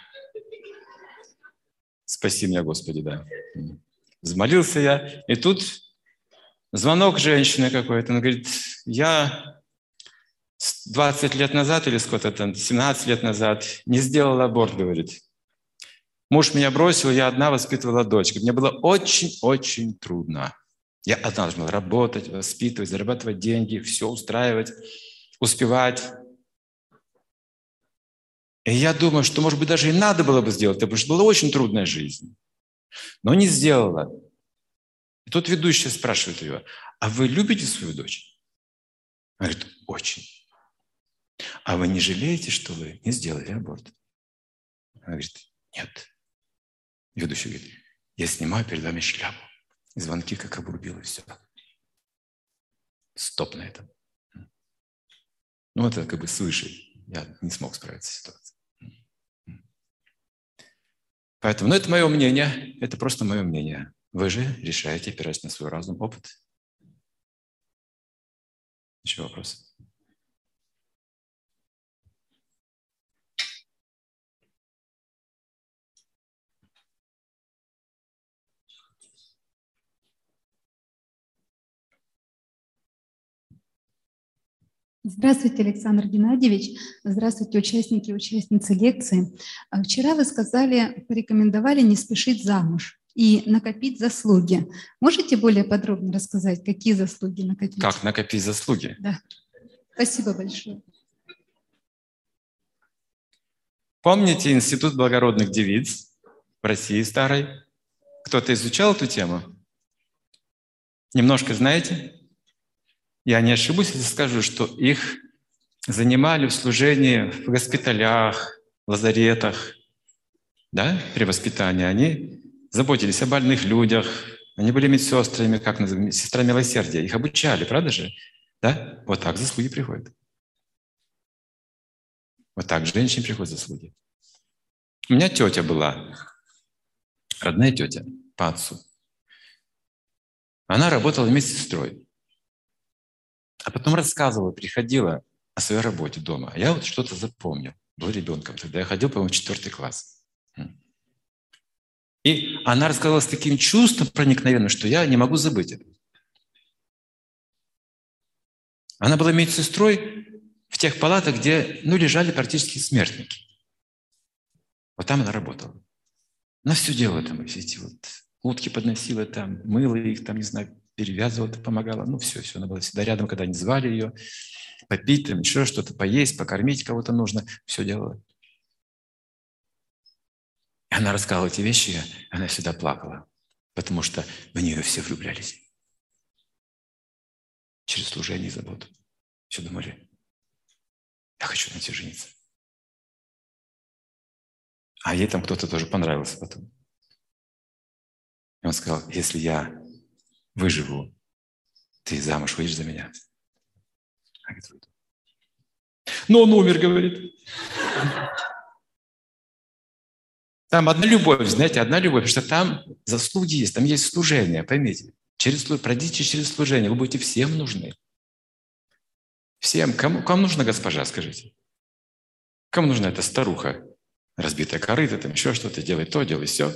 Спаси меня, Господи, да. Взмолился я. И тут звонок женщины какой-то. Она говорит, я 20 лет назад или сколько там, 17 лет назад не сделала аборт, говорит. Муж меня бросил, я одна воспитывала дочь. Мне было очень-очень трудно. Я одна должна была работать, воспитывать, зарабатывать деньги, все устраивать, успевать. И я думаю, что, может быть, даже и надо было бы сделать, потому что была очень трудная жизнь. Но не сделала. И тут ведущая спрашивает ее, а вы любите свою дочь? Она говорит, очень. А вы не жалеете, что вы не сделали аборт? Она говорит, нет. И ведущий говорит, я снимаю перед вами шляпу. И звонки как обрубило, и все. Стоп на этом. Это как бы свыше. Я не смог справиться с ситуацией. Поэтому, это мое мнение. Это просто мое мнение. Вы же решаете, опираясь на свой разум, опыт. Еще вопросы? Здравствуйте, Александр Геннадьевич. Здравствуйте, участники и участницы лекции. Вчера вы порекомендовали не спешить замуж и накопить заслуги. Можете более подробно рассказать, какие заслуги накопить? Как накопить заслуги? Да. Спасибо большое. Помните Институт благородных девиц в России старой? Кто-то изучал эту тему? Немножко знаете? Я не ошибусь, если скажу, что их занимали в служении в госпиталях, в лазаретах, да, при воспитании. Они заботились о больных людях, они были медсестрами, как называем, сестра милосердия. Их обучали, правда же? Да? Вот так заслуги приходят. Вот так женщине приходят заслуги. У меня тетя была, родная тетя. по отцу. Она работала медсестрой. А потом рассказывала, приходила о своей работе дома. А я вот что-то запомнил. Был ребенком тогда. Я ходил, по-моему, в 4 класс. И она рассказывала с таким чувством проникновенным, что я не могу забыть это. Она была медсестрой в тех палатах, где лежали практически смертники. Вот там она работала. Она все делала там, все эти вот утки подносила там, мыла их там, не знаю, перевязывала, помогала. Все. Она была всегда рядом, когда они звали ее, попить там, еще что-то, поесть, покормить кого-то нужно. Все делала. И она рассказывала эти вещи, она всегда плакала, потому что в нее все влюблялись. Через служение и заботу. Все думали, я хочу на тебе жениться. А ей там кто-то тоже понравился потом. И он сказал, если я выживу, ты замуж выйдешь за меня. Она говорит, но он умер, говорит. Там одна любовь, знаете, одна любовь, потому что там заслуги есть, там есть служение, поймите. Пройдите через служение, вы будете всем нужны. Всем. Кому нужна госпожа, скажите? Кому нужна эта старуха? Разбитая корыта, там еще что-то, делай то, делай все.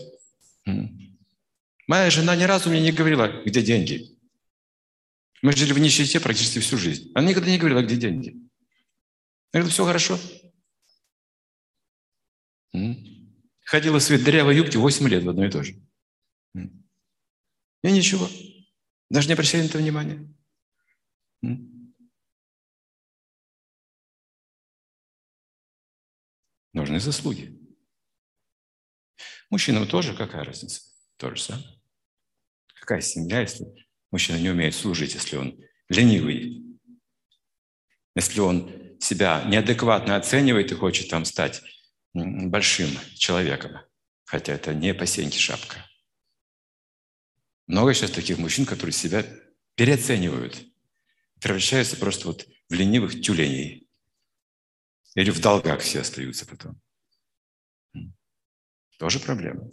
Моя жена ни разу мне не говорила, где деньги. Мы жили в нищете практически всю жизнь. Она никогда не говорила, где деньги. Я говорю, все хорошо. Ходила в своей дырявой юбке 8 лет в одно и то же. И ничего. Даже не обращали на это внимания. Нужны заслуги. Мужчинам тоже какая разница? То же самое. Какая семья, если мужчина не умеет служить, если он ленивый, если он себя неадекватно оценивает и хочет там стать большим человеком, хотя это не по сеньке шапка. Много сейчас таких мужчин, которые себя переоценивают, превращаются просто вот в ленивых тюленей. Или в долгах все остаются потом. Тоже проблема.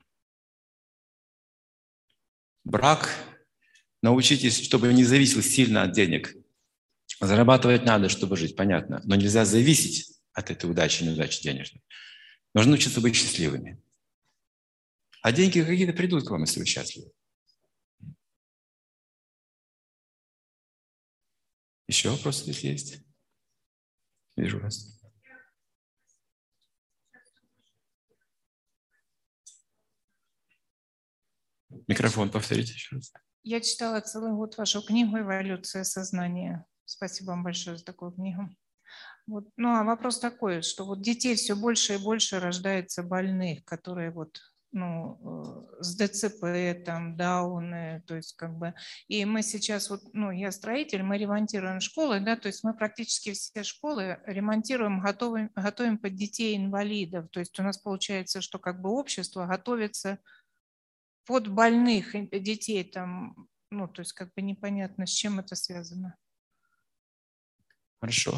Брак. Научитесь, чтобы не зависел сильно от денег. Зарабатывать надо, чтобы жить, понятно. Но нельзя зависеть от этой удачи и неудачи денежной. Нужно учиться быть счастливыми. А деньги какие-то придут к вам, если вы счастливы. Еще вопросы здесь есть? Вижу вас. Микрофон повторите еще раз. Я читала целый год вашу книгу «Эволюция сознания». Спасибо вам большое за такую книгу. Вот. Ну, а вопрос такой, что вот детей все больше и больше рождается больных, которые вот, с ДЦП, там, Дауны, то есть как бы, и мы сейчас вот, я строитель, мы ремонтируем школы, да, то есть мы практически все школы ремонтируем, готовим под детей инвалидов, то есть у нас получается, что как бы общество готовится под больных детей там, то есть как бы непонятно, с чем это связано. Хорошо.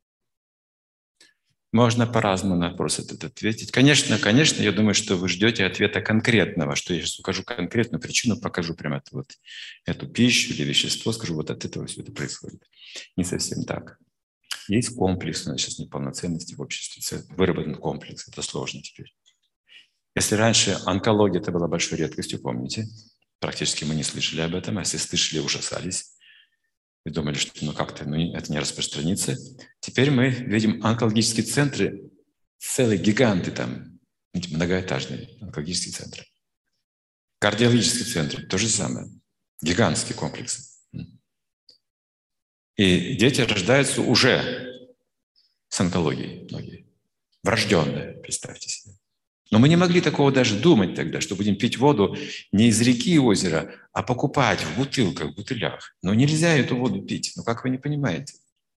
Можно по-разному на вопрос этот ответить. Конечно, я думаю, что вы ждете ответа конкретного, что я сейчас укажу конкретную причину, покажу прямо эту пищу или вещество, скажу, вот от этого все это происходит. Не совсем так. Есть комплекс, у нас сейчас неполноценности в обществе, выработан комплекс, это сложно теперь. Если раньше онкология это была большой редкостью, помните, практически мы не слышали об этом, а если слышали, ужасались. И думали, что это не распространится. Теперь мы видим онкологические центры, целые гиганты там, многоэтажные онкологические центры. Кардиологические центры, то же самое. Гигантские комплексы. И дети рождаются уже с онкологией многие. Врожденные, представьте себе. Но мы не могли такого даже думать тогда, что будем пить воду не из реки и озера, а покупать в бутылках, в бутылях. Но нельзя эту воду пить. Как вы не понимаете?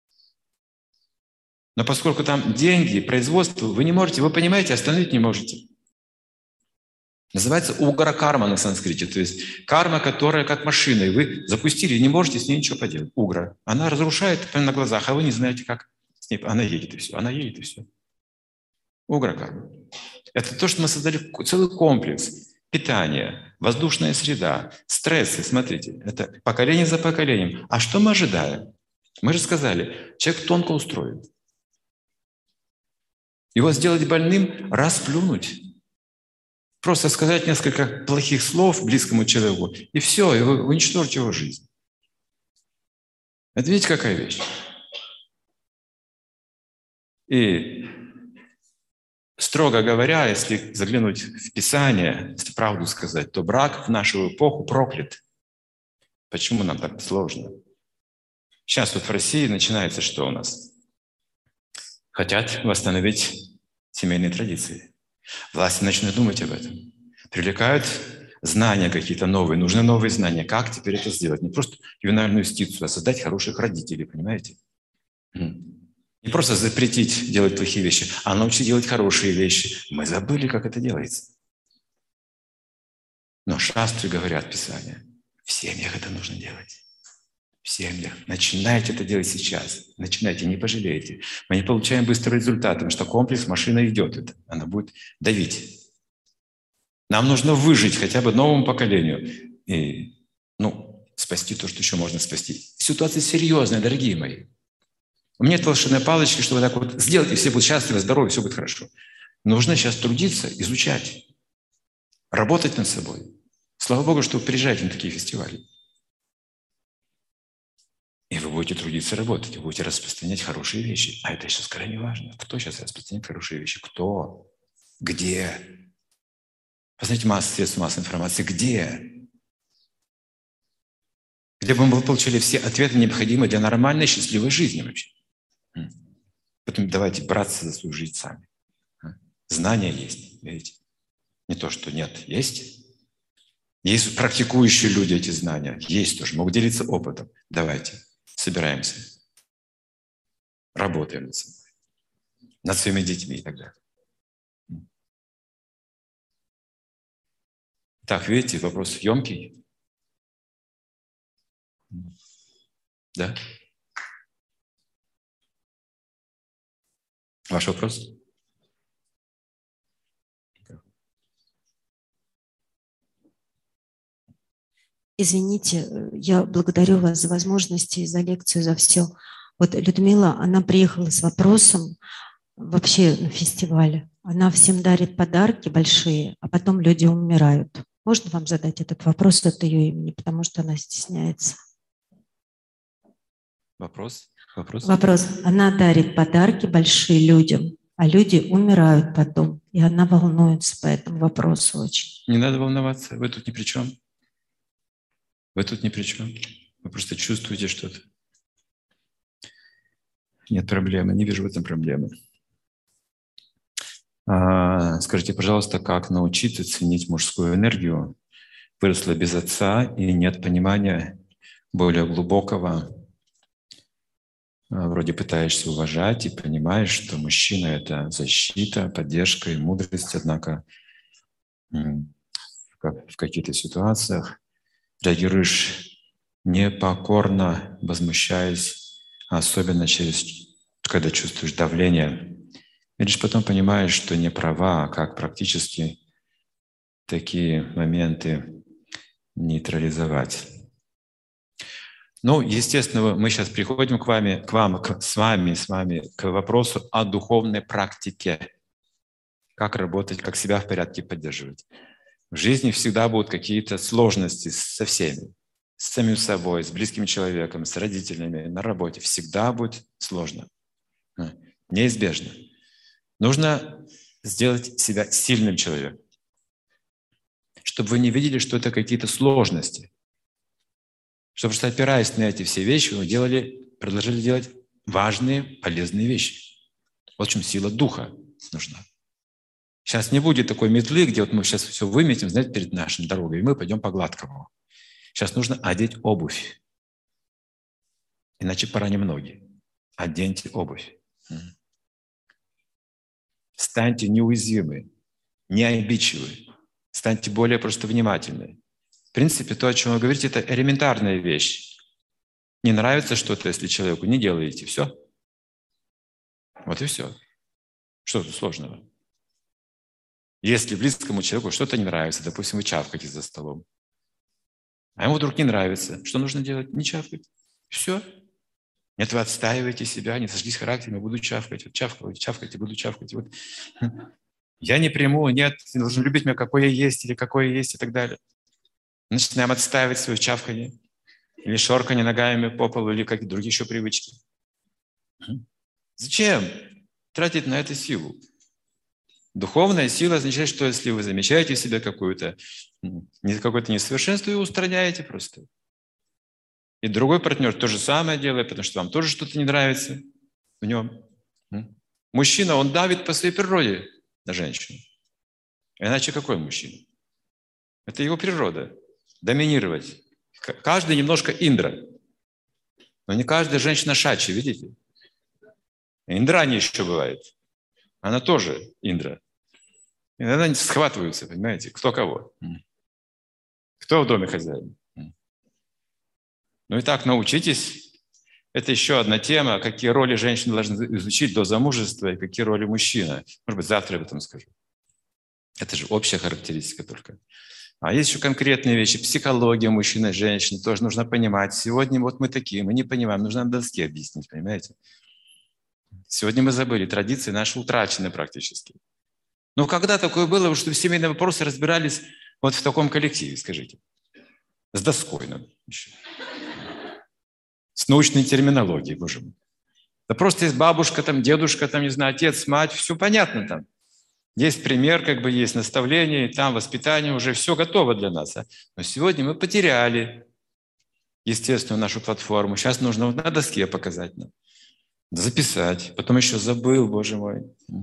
Но поскольку там деньги, производство, вы не можете, вы понимаете, остановить не можете. Называется угра-карма на санскрите. То есть карма, которая как машина, и вы запустили, и не можете с ней ничего поделать. Угра. Она разрушает на глазах, а вы не знаете, как с ней. Она едет и все. Она едет и все. Угра-карма. Это то, что мы создали целый комплекс. питание, воздушная среда, стрессы. Смотрите, это поколение за поколением. А что мы ожидаем? Мы же сказали, человек тонко устроен. Его сделать больным, расплюнуть. Просто сказать несколько плохих слов близкому человеку, и все, и вы уничтожите его жизнь. Это видите, какая вещь? И строго говоря, если заглянуть в Писание, если правду сказать, то брак в нашу эпоху проклят. Почему нам так сложно? Сейчас вот в России начинается что у нас? Хотят восстановить семейные традиции. Власти начнут думать об этом. Привлекают знания какие-то новые, нужны новые знания. Как теперь это сделать? Не просто ювенальную юстицию, а создать хороших родителей, понимаете? Не просто запретить делать плохие вещи, а научить делать хорошие вещи. Мы забыли, как это делается. Но шастры говорят, Писание, в семьях это нужно делать. В семьях. Начинайте это делать сейчас. Начинайте, не пожалеете. Мы не получаем быстрый результат, потому что комплекс машина идет. Она будет давить. Нам нужно выжить хотя бы новому поколению. И, спасти то, что еще можно спасти. Ситуация серьезная, дорогие мои. У меня нет волшебной палочки, чтобы так вот сделать, и все будут счастливы, здоровы, все будет хорошо. Нужно сейчас трудиться, изучать, работать над собой. Слава Богу, что вы приезжаете на такие фестивали. И вы будете трудиться, работать, вы будете распространять хорошие вещи. А это сейчас крайне важно. Кто сейчас распространяет хорошие вещи? Кто? Где? Посмотрите, масса средств массовой информации. Где? Где бы мы получили все ответы, необходимые для нормальной, счастливой жизни вообще. Поэтому давайте браться за свою жизнь сами. Знания есть, видите? Не то, что нет, есть. Есть практикующие люди эти знания. Есть тоже, могут делиться опытом. Давайте, собираемся. Работаем над собой. Над своими детьми и так далее. Так, видите, вопрос емкий. Да? Ваш вопрос? Извините, я благодарю вас за возможности, за лекцию, за все. Вот Людмила, она приехала с вопросом вообще на фестивале. Она всем дарит подарки большие, а потом люди умирают. Можно вам задать этот вопрос от ее имени, потому что она стесняется? Вопрос? Вопрос. Она дарит подарки большие людям, а люди умирают потом. И она волнуется по этому вопросу очень. Не надо волноваться, вы тут ни при чем. Вы тут ни при чем. Вы просто чувствуете что-то. Нет проблемы, не вижу в этом проблемы. Скажите, пожалуйста, как научиться ценить мужскую энергию? Выросла без отца и нет понимания более глубокого. Вроде пытаешься уважать и понимаешь, что мужчина – это защита, поддержка и мудрость, однако в каких-то ситуациях реагируешь непокорно, возмущаясь, особенно когда чувствуешь давление. И лишь потом понимаешь, что не права, а как практически такие моменты нейтрализовать. Естественно, мы сейчас приходим с вами к вопросу о духовной практике. Как работать, как себя в порядке поддерживать. В жизни всегда будут какие-то сложности со всеми. С самим собой, с близким человеком, с родителями, на работе. Всегда будет сложно. Неизбежно. Нужно сделать себя сильным человеком, чтобы вы не видели, что это какие-то сложности. Чтобы, просто опираясь на эти все вещи, вы продолжали делать важные, полезные вещи. Вот в чем сила духа нужна. Сейчас не будет такой метлы, где вот мы сейчас все выметим, знаете, перед нашей дорогой, и мы пойдем по гладкому. Сейчас нужно одеть обувь. Иначе пораним ноги. Оденьте обувь. Станьте неуязвимы, необидчивы. Станьте более просто внимательны. В принципе, то, о чем вы говорите, это элементарная вещь. Не нравится что-то, если человеку, не делаете. Все. Вот и все. Что тут сложного? Если близкому человеку что-то не нравится, допустим, вы чавкаете за столом, а ему вдруг не нравится, что нужно делать? Не чавкать. Все. Нет, вы отстаиваете себя, не сошлись характерами, буду чавкать. Вот чавкайте, буду чавкать. Вот. Я не приму, нет, ты должен любить меня, какой я есть, или какой я есть, и так далее. Начинаем отстаивать свое чавканье, или шорканье ногами по полу, или какие-то другие еще привычки. Зачем тратить на это силу? Духовная сила означает, что если вы замечаете в себе какое-то несовершенство, вы устраняете просто. И другой партнер то же самое делает, потому что вам тоже что-то не нравится в нем. Мужчина, он давит по своей природе на женщину. Иначе какой мужчина? Это его природа. Доминировать. Каждый немножко Индра. Но не каждая женщина Шачи, видите? Индрани еще бывает. Она тоже Индра. И иногда схватываются, понимаете, кто кого. Кто в доме хозяин. Ну и так научитесь. Это еще одна тема, какие роли женщины должны изучить до замужества и какие роли мужчина. Может быть, завтра я об этом скажу. Это же общая характеристика только. А есть еще конкретные вещи. Психология мужчины и женщины тоже нужно понимать. Сегодня вот мы такие, мы не понимаем. Нужно на доске объяснить, понимаете? Сегодня мы забыли. Традиции наши утрачены практически. Но когда такое было, чтобы семейные вопросы разбирались вот в таком коллективе, скажите? С доской надо еще. С научной терминологией, боже мой. Да просто есть бабушка, там, дедушка, там, не знаю, отец, мать, все понятно там. Есть пример, как бы есть наставление, и там воспитание, уже все готово для нас. Но сегодня мы потеряли естественную нашу платформу. Сейчас нужно вот на доске показать нам. Записать. Потом еще забыл, боже мой.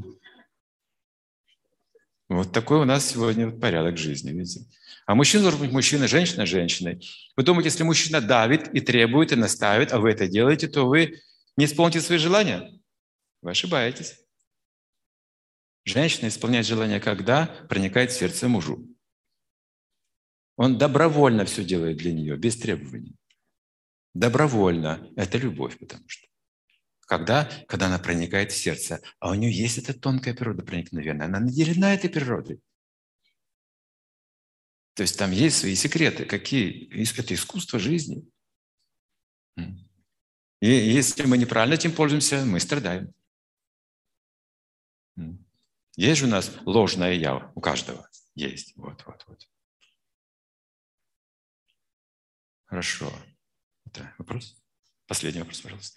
Вот такой у нас сегодня порядок жизни, видите. А мужчина должен быть мужчиной, женщина – женщиной. Вы думаете, если мужчина давит и требует, и настаивает, а вы это делаете, то вы не исполните свои желания? Вы ошибаетесь. Женщина исполняет желание, когда проникает в сердце мужу. Он добровольно все делает для нее, без требований. Добровольно. Это любовь, потому что. Когда она проникает в сердце. А у нее есть эта тонкая природа проникновенная. Она наделена этой природой. То есть там есть свои секреты. Какие? Это искусство жизни. И если мы неправильно этим пользуемся, мы страдаем. Есть же у нас ложное «я» у каждого. Есть. Вот. Хорошо. Это вопрос? Последний вопрос, пожалуйста.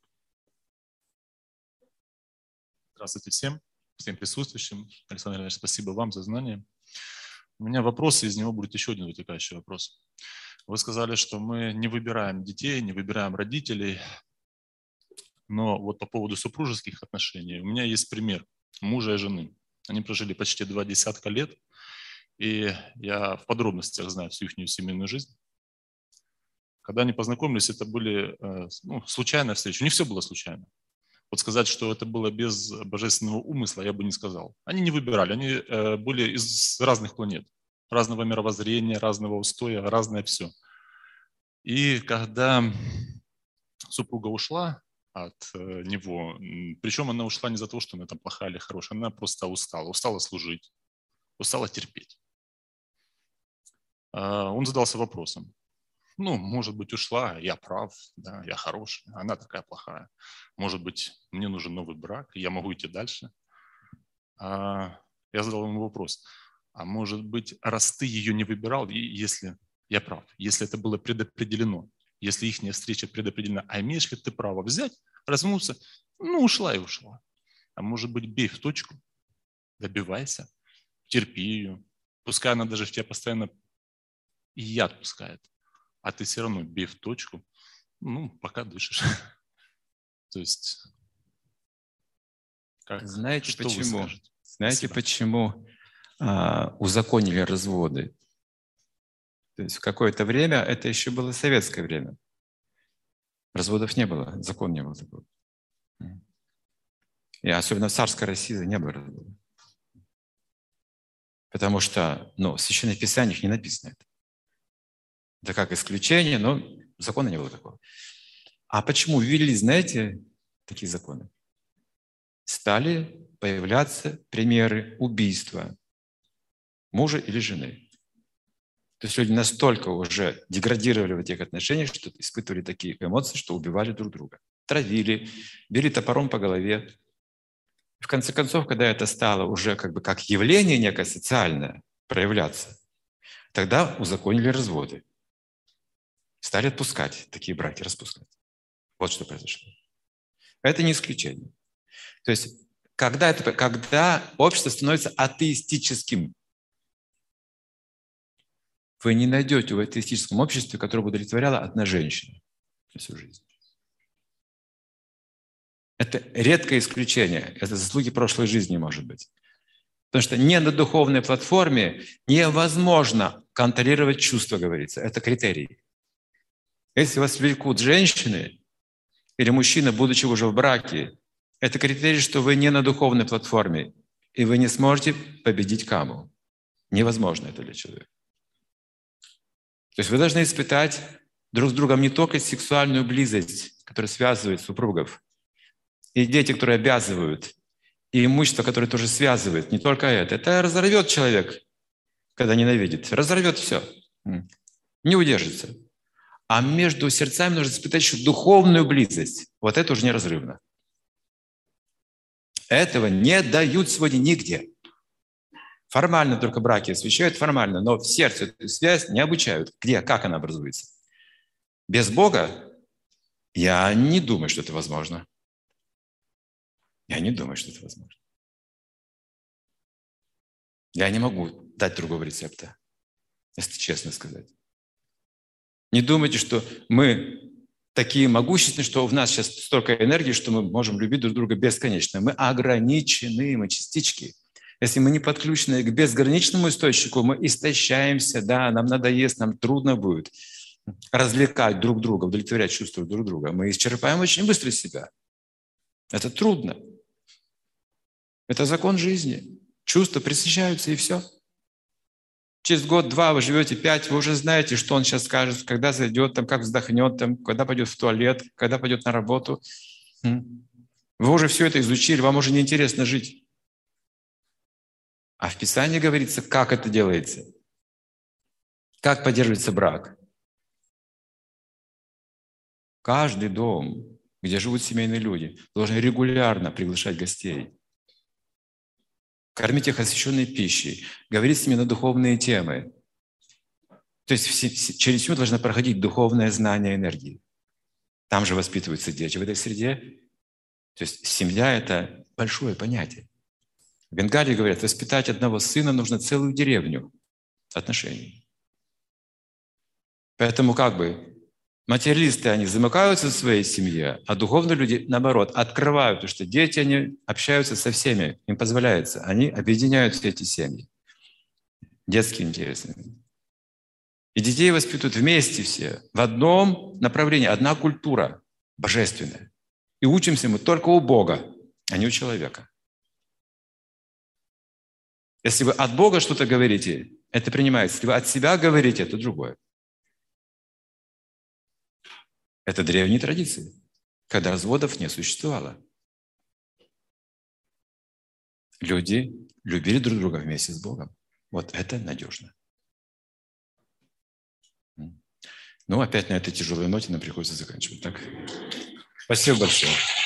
Здравствуйте всем присутствующим. Александр Ильич, спасибо вам за знания. У меня вопрос, и из него будет еще один вытекающий вопрос. Вы сказали, что мы не выбираем детей, не выбираем родителей, но вот по поводу супружеских отношений у меня есть пример мужа и жены. Они прожили почти 20 лет, и я в подробностях знаю всю их семейную жизнь. Когда они познакомились, это были случайная встреча. Не все было случайно. Вот сказать, что это было без божественного умысла, я бы не сказал. Они не выбирали, они были из разных планет, разного мировоззрения, разного устоя, разное все. И когда супруга ушла от него, причем она ушла не за то, что она там плохая или хорошая, она просто устала служить, устала терпеть. Он задался вопросом. Может быть, ушла, я прав, да, я хороший, она такая плохая. Может быть, мне нужен новый брак, и я могу идти дальше. Я задал ему вопрос. А может быть, раз ты ее не выбирал, если я прав, если это было предопределено, если их встреча предопределена, а имеешь ли ты право взять, развернуться, ушла и ушла. А может быть, бей в точку, добивайся, терпи ее, пускай она даже в тебя постоянно и яд пускает. А ты все равно бей в точку, пока дышишь. То есть, знаете что почему? Вы скажете? Знаете, Спасибо. почему узаконили разводы? То есть в какое-то время, это еще было советское время, разводов не было, закон не был такой. И особенно в царской России не было разводов. Потому что в Священных Писаниях не написано это. Это как исключение, но закона не было такого. А почему ввели, знаете, такие законы? Стали появляться примеры убийства мужа или жены. То есть люди настолько уже деградировали в этих отношениях, что испытывали такие эмоции, что убивали друг друга. Травили, били топором по голове. В конце концов, когда это стало уже как явление некое социальное проявляться, тогда узаконили разводы. Стали отпускать такие браки, распускать. Вот что произошло. Это не исключение. То есть, когда общество становится атеистическим, вы не найдете в атеистическом обществе, которое бы удовлетворяло одна женщина всю жизнь. Это редкое исключение. Это заслуги прошлой жизни, может быть. Потому что не на духовной платформе невозможно контролировать чувства, говорится. Это критерий. Если вас влекут женщины или мужчина, будучи уже в браке, это критерий, что вы не на духовной платформе, и вы не сможете победить каму. Невозможно это для человека. То есть вы должны испытать друг с другом не только сексуальную близость, которая связывает супругов, и дети, которые обязывают, и имущество, которое тоже связывает, не только это. Это разорвет человек, когда ненавидит. Разорвет все. Не удержится. А между сердцами нужно испытать еще духовную близость. Вот это уже неразрывно. Этого не дают сегодня нигде. Формально только браки освящают, формально, но в сердце эту связь не обучают. Где, как она образуется? Без Бога я не думаю, что это возможно. Я не думаю, что это возможно. Я не могу дать другого рецепта, если честно сказать. Не думайте, что мы такие могущественные, что в нас сейчас столько энергии, что мы можем любить друг друга бесконечно. Мы ограничены, мы частички. Если мы не подключены к безграничному источнику, мы истощаемся, да, нам надоест, нам трудно будет развлекать друг друга, удовлетворять чувства друг друга. Мы исчерпаем очень быстро себя. Это трудно. Это закон жизни. Чувства пресыщаются, и все. Через год-два вы живете 5, вы уже знаете, что он сейчас скажет, когда зайдет, там, как вздохнет, там, когда пойдет в туалет, когда пойдет на работу. Вы уже все это изучили, вам уже неинтересно жить. А в Писании говорится, как это делается. Как поддерживается брак. Каждый дом, где живут семейные люди, должен регулярно приглашать гостей. Кормить их освященной пищей, говорить с ними на духовные темы. То есть через семью должно проходить духовное знание энергии. Там же воспитываются дети в этой среде. То есть семья – это большое понятие. В Бенгалии говорят, воспитать одного сына нужно целую деревню отношений. Поэтому материалисты, они замыкаются в своей семье, а духовные люди, наоборот, открывают, потому что дети, они общаются со всеми, им позволяется, они объединяют все эти семьи. Детские интересы. И детей воспитывают вместе все, в одном направлении, одна культура божественная. И учимся мы только у Бога, а не у человека. Если вы от Бога что-то говорите, это принимается. Если вы от себя говорите, это другое. Это древние традиции, когда разводов не существовало. Люди любили друг друга вместе с Богом. Вот это надежно. Ну, опять на этой тяжелой ноте нам приходится заканчивать. Так? Спасибо большое.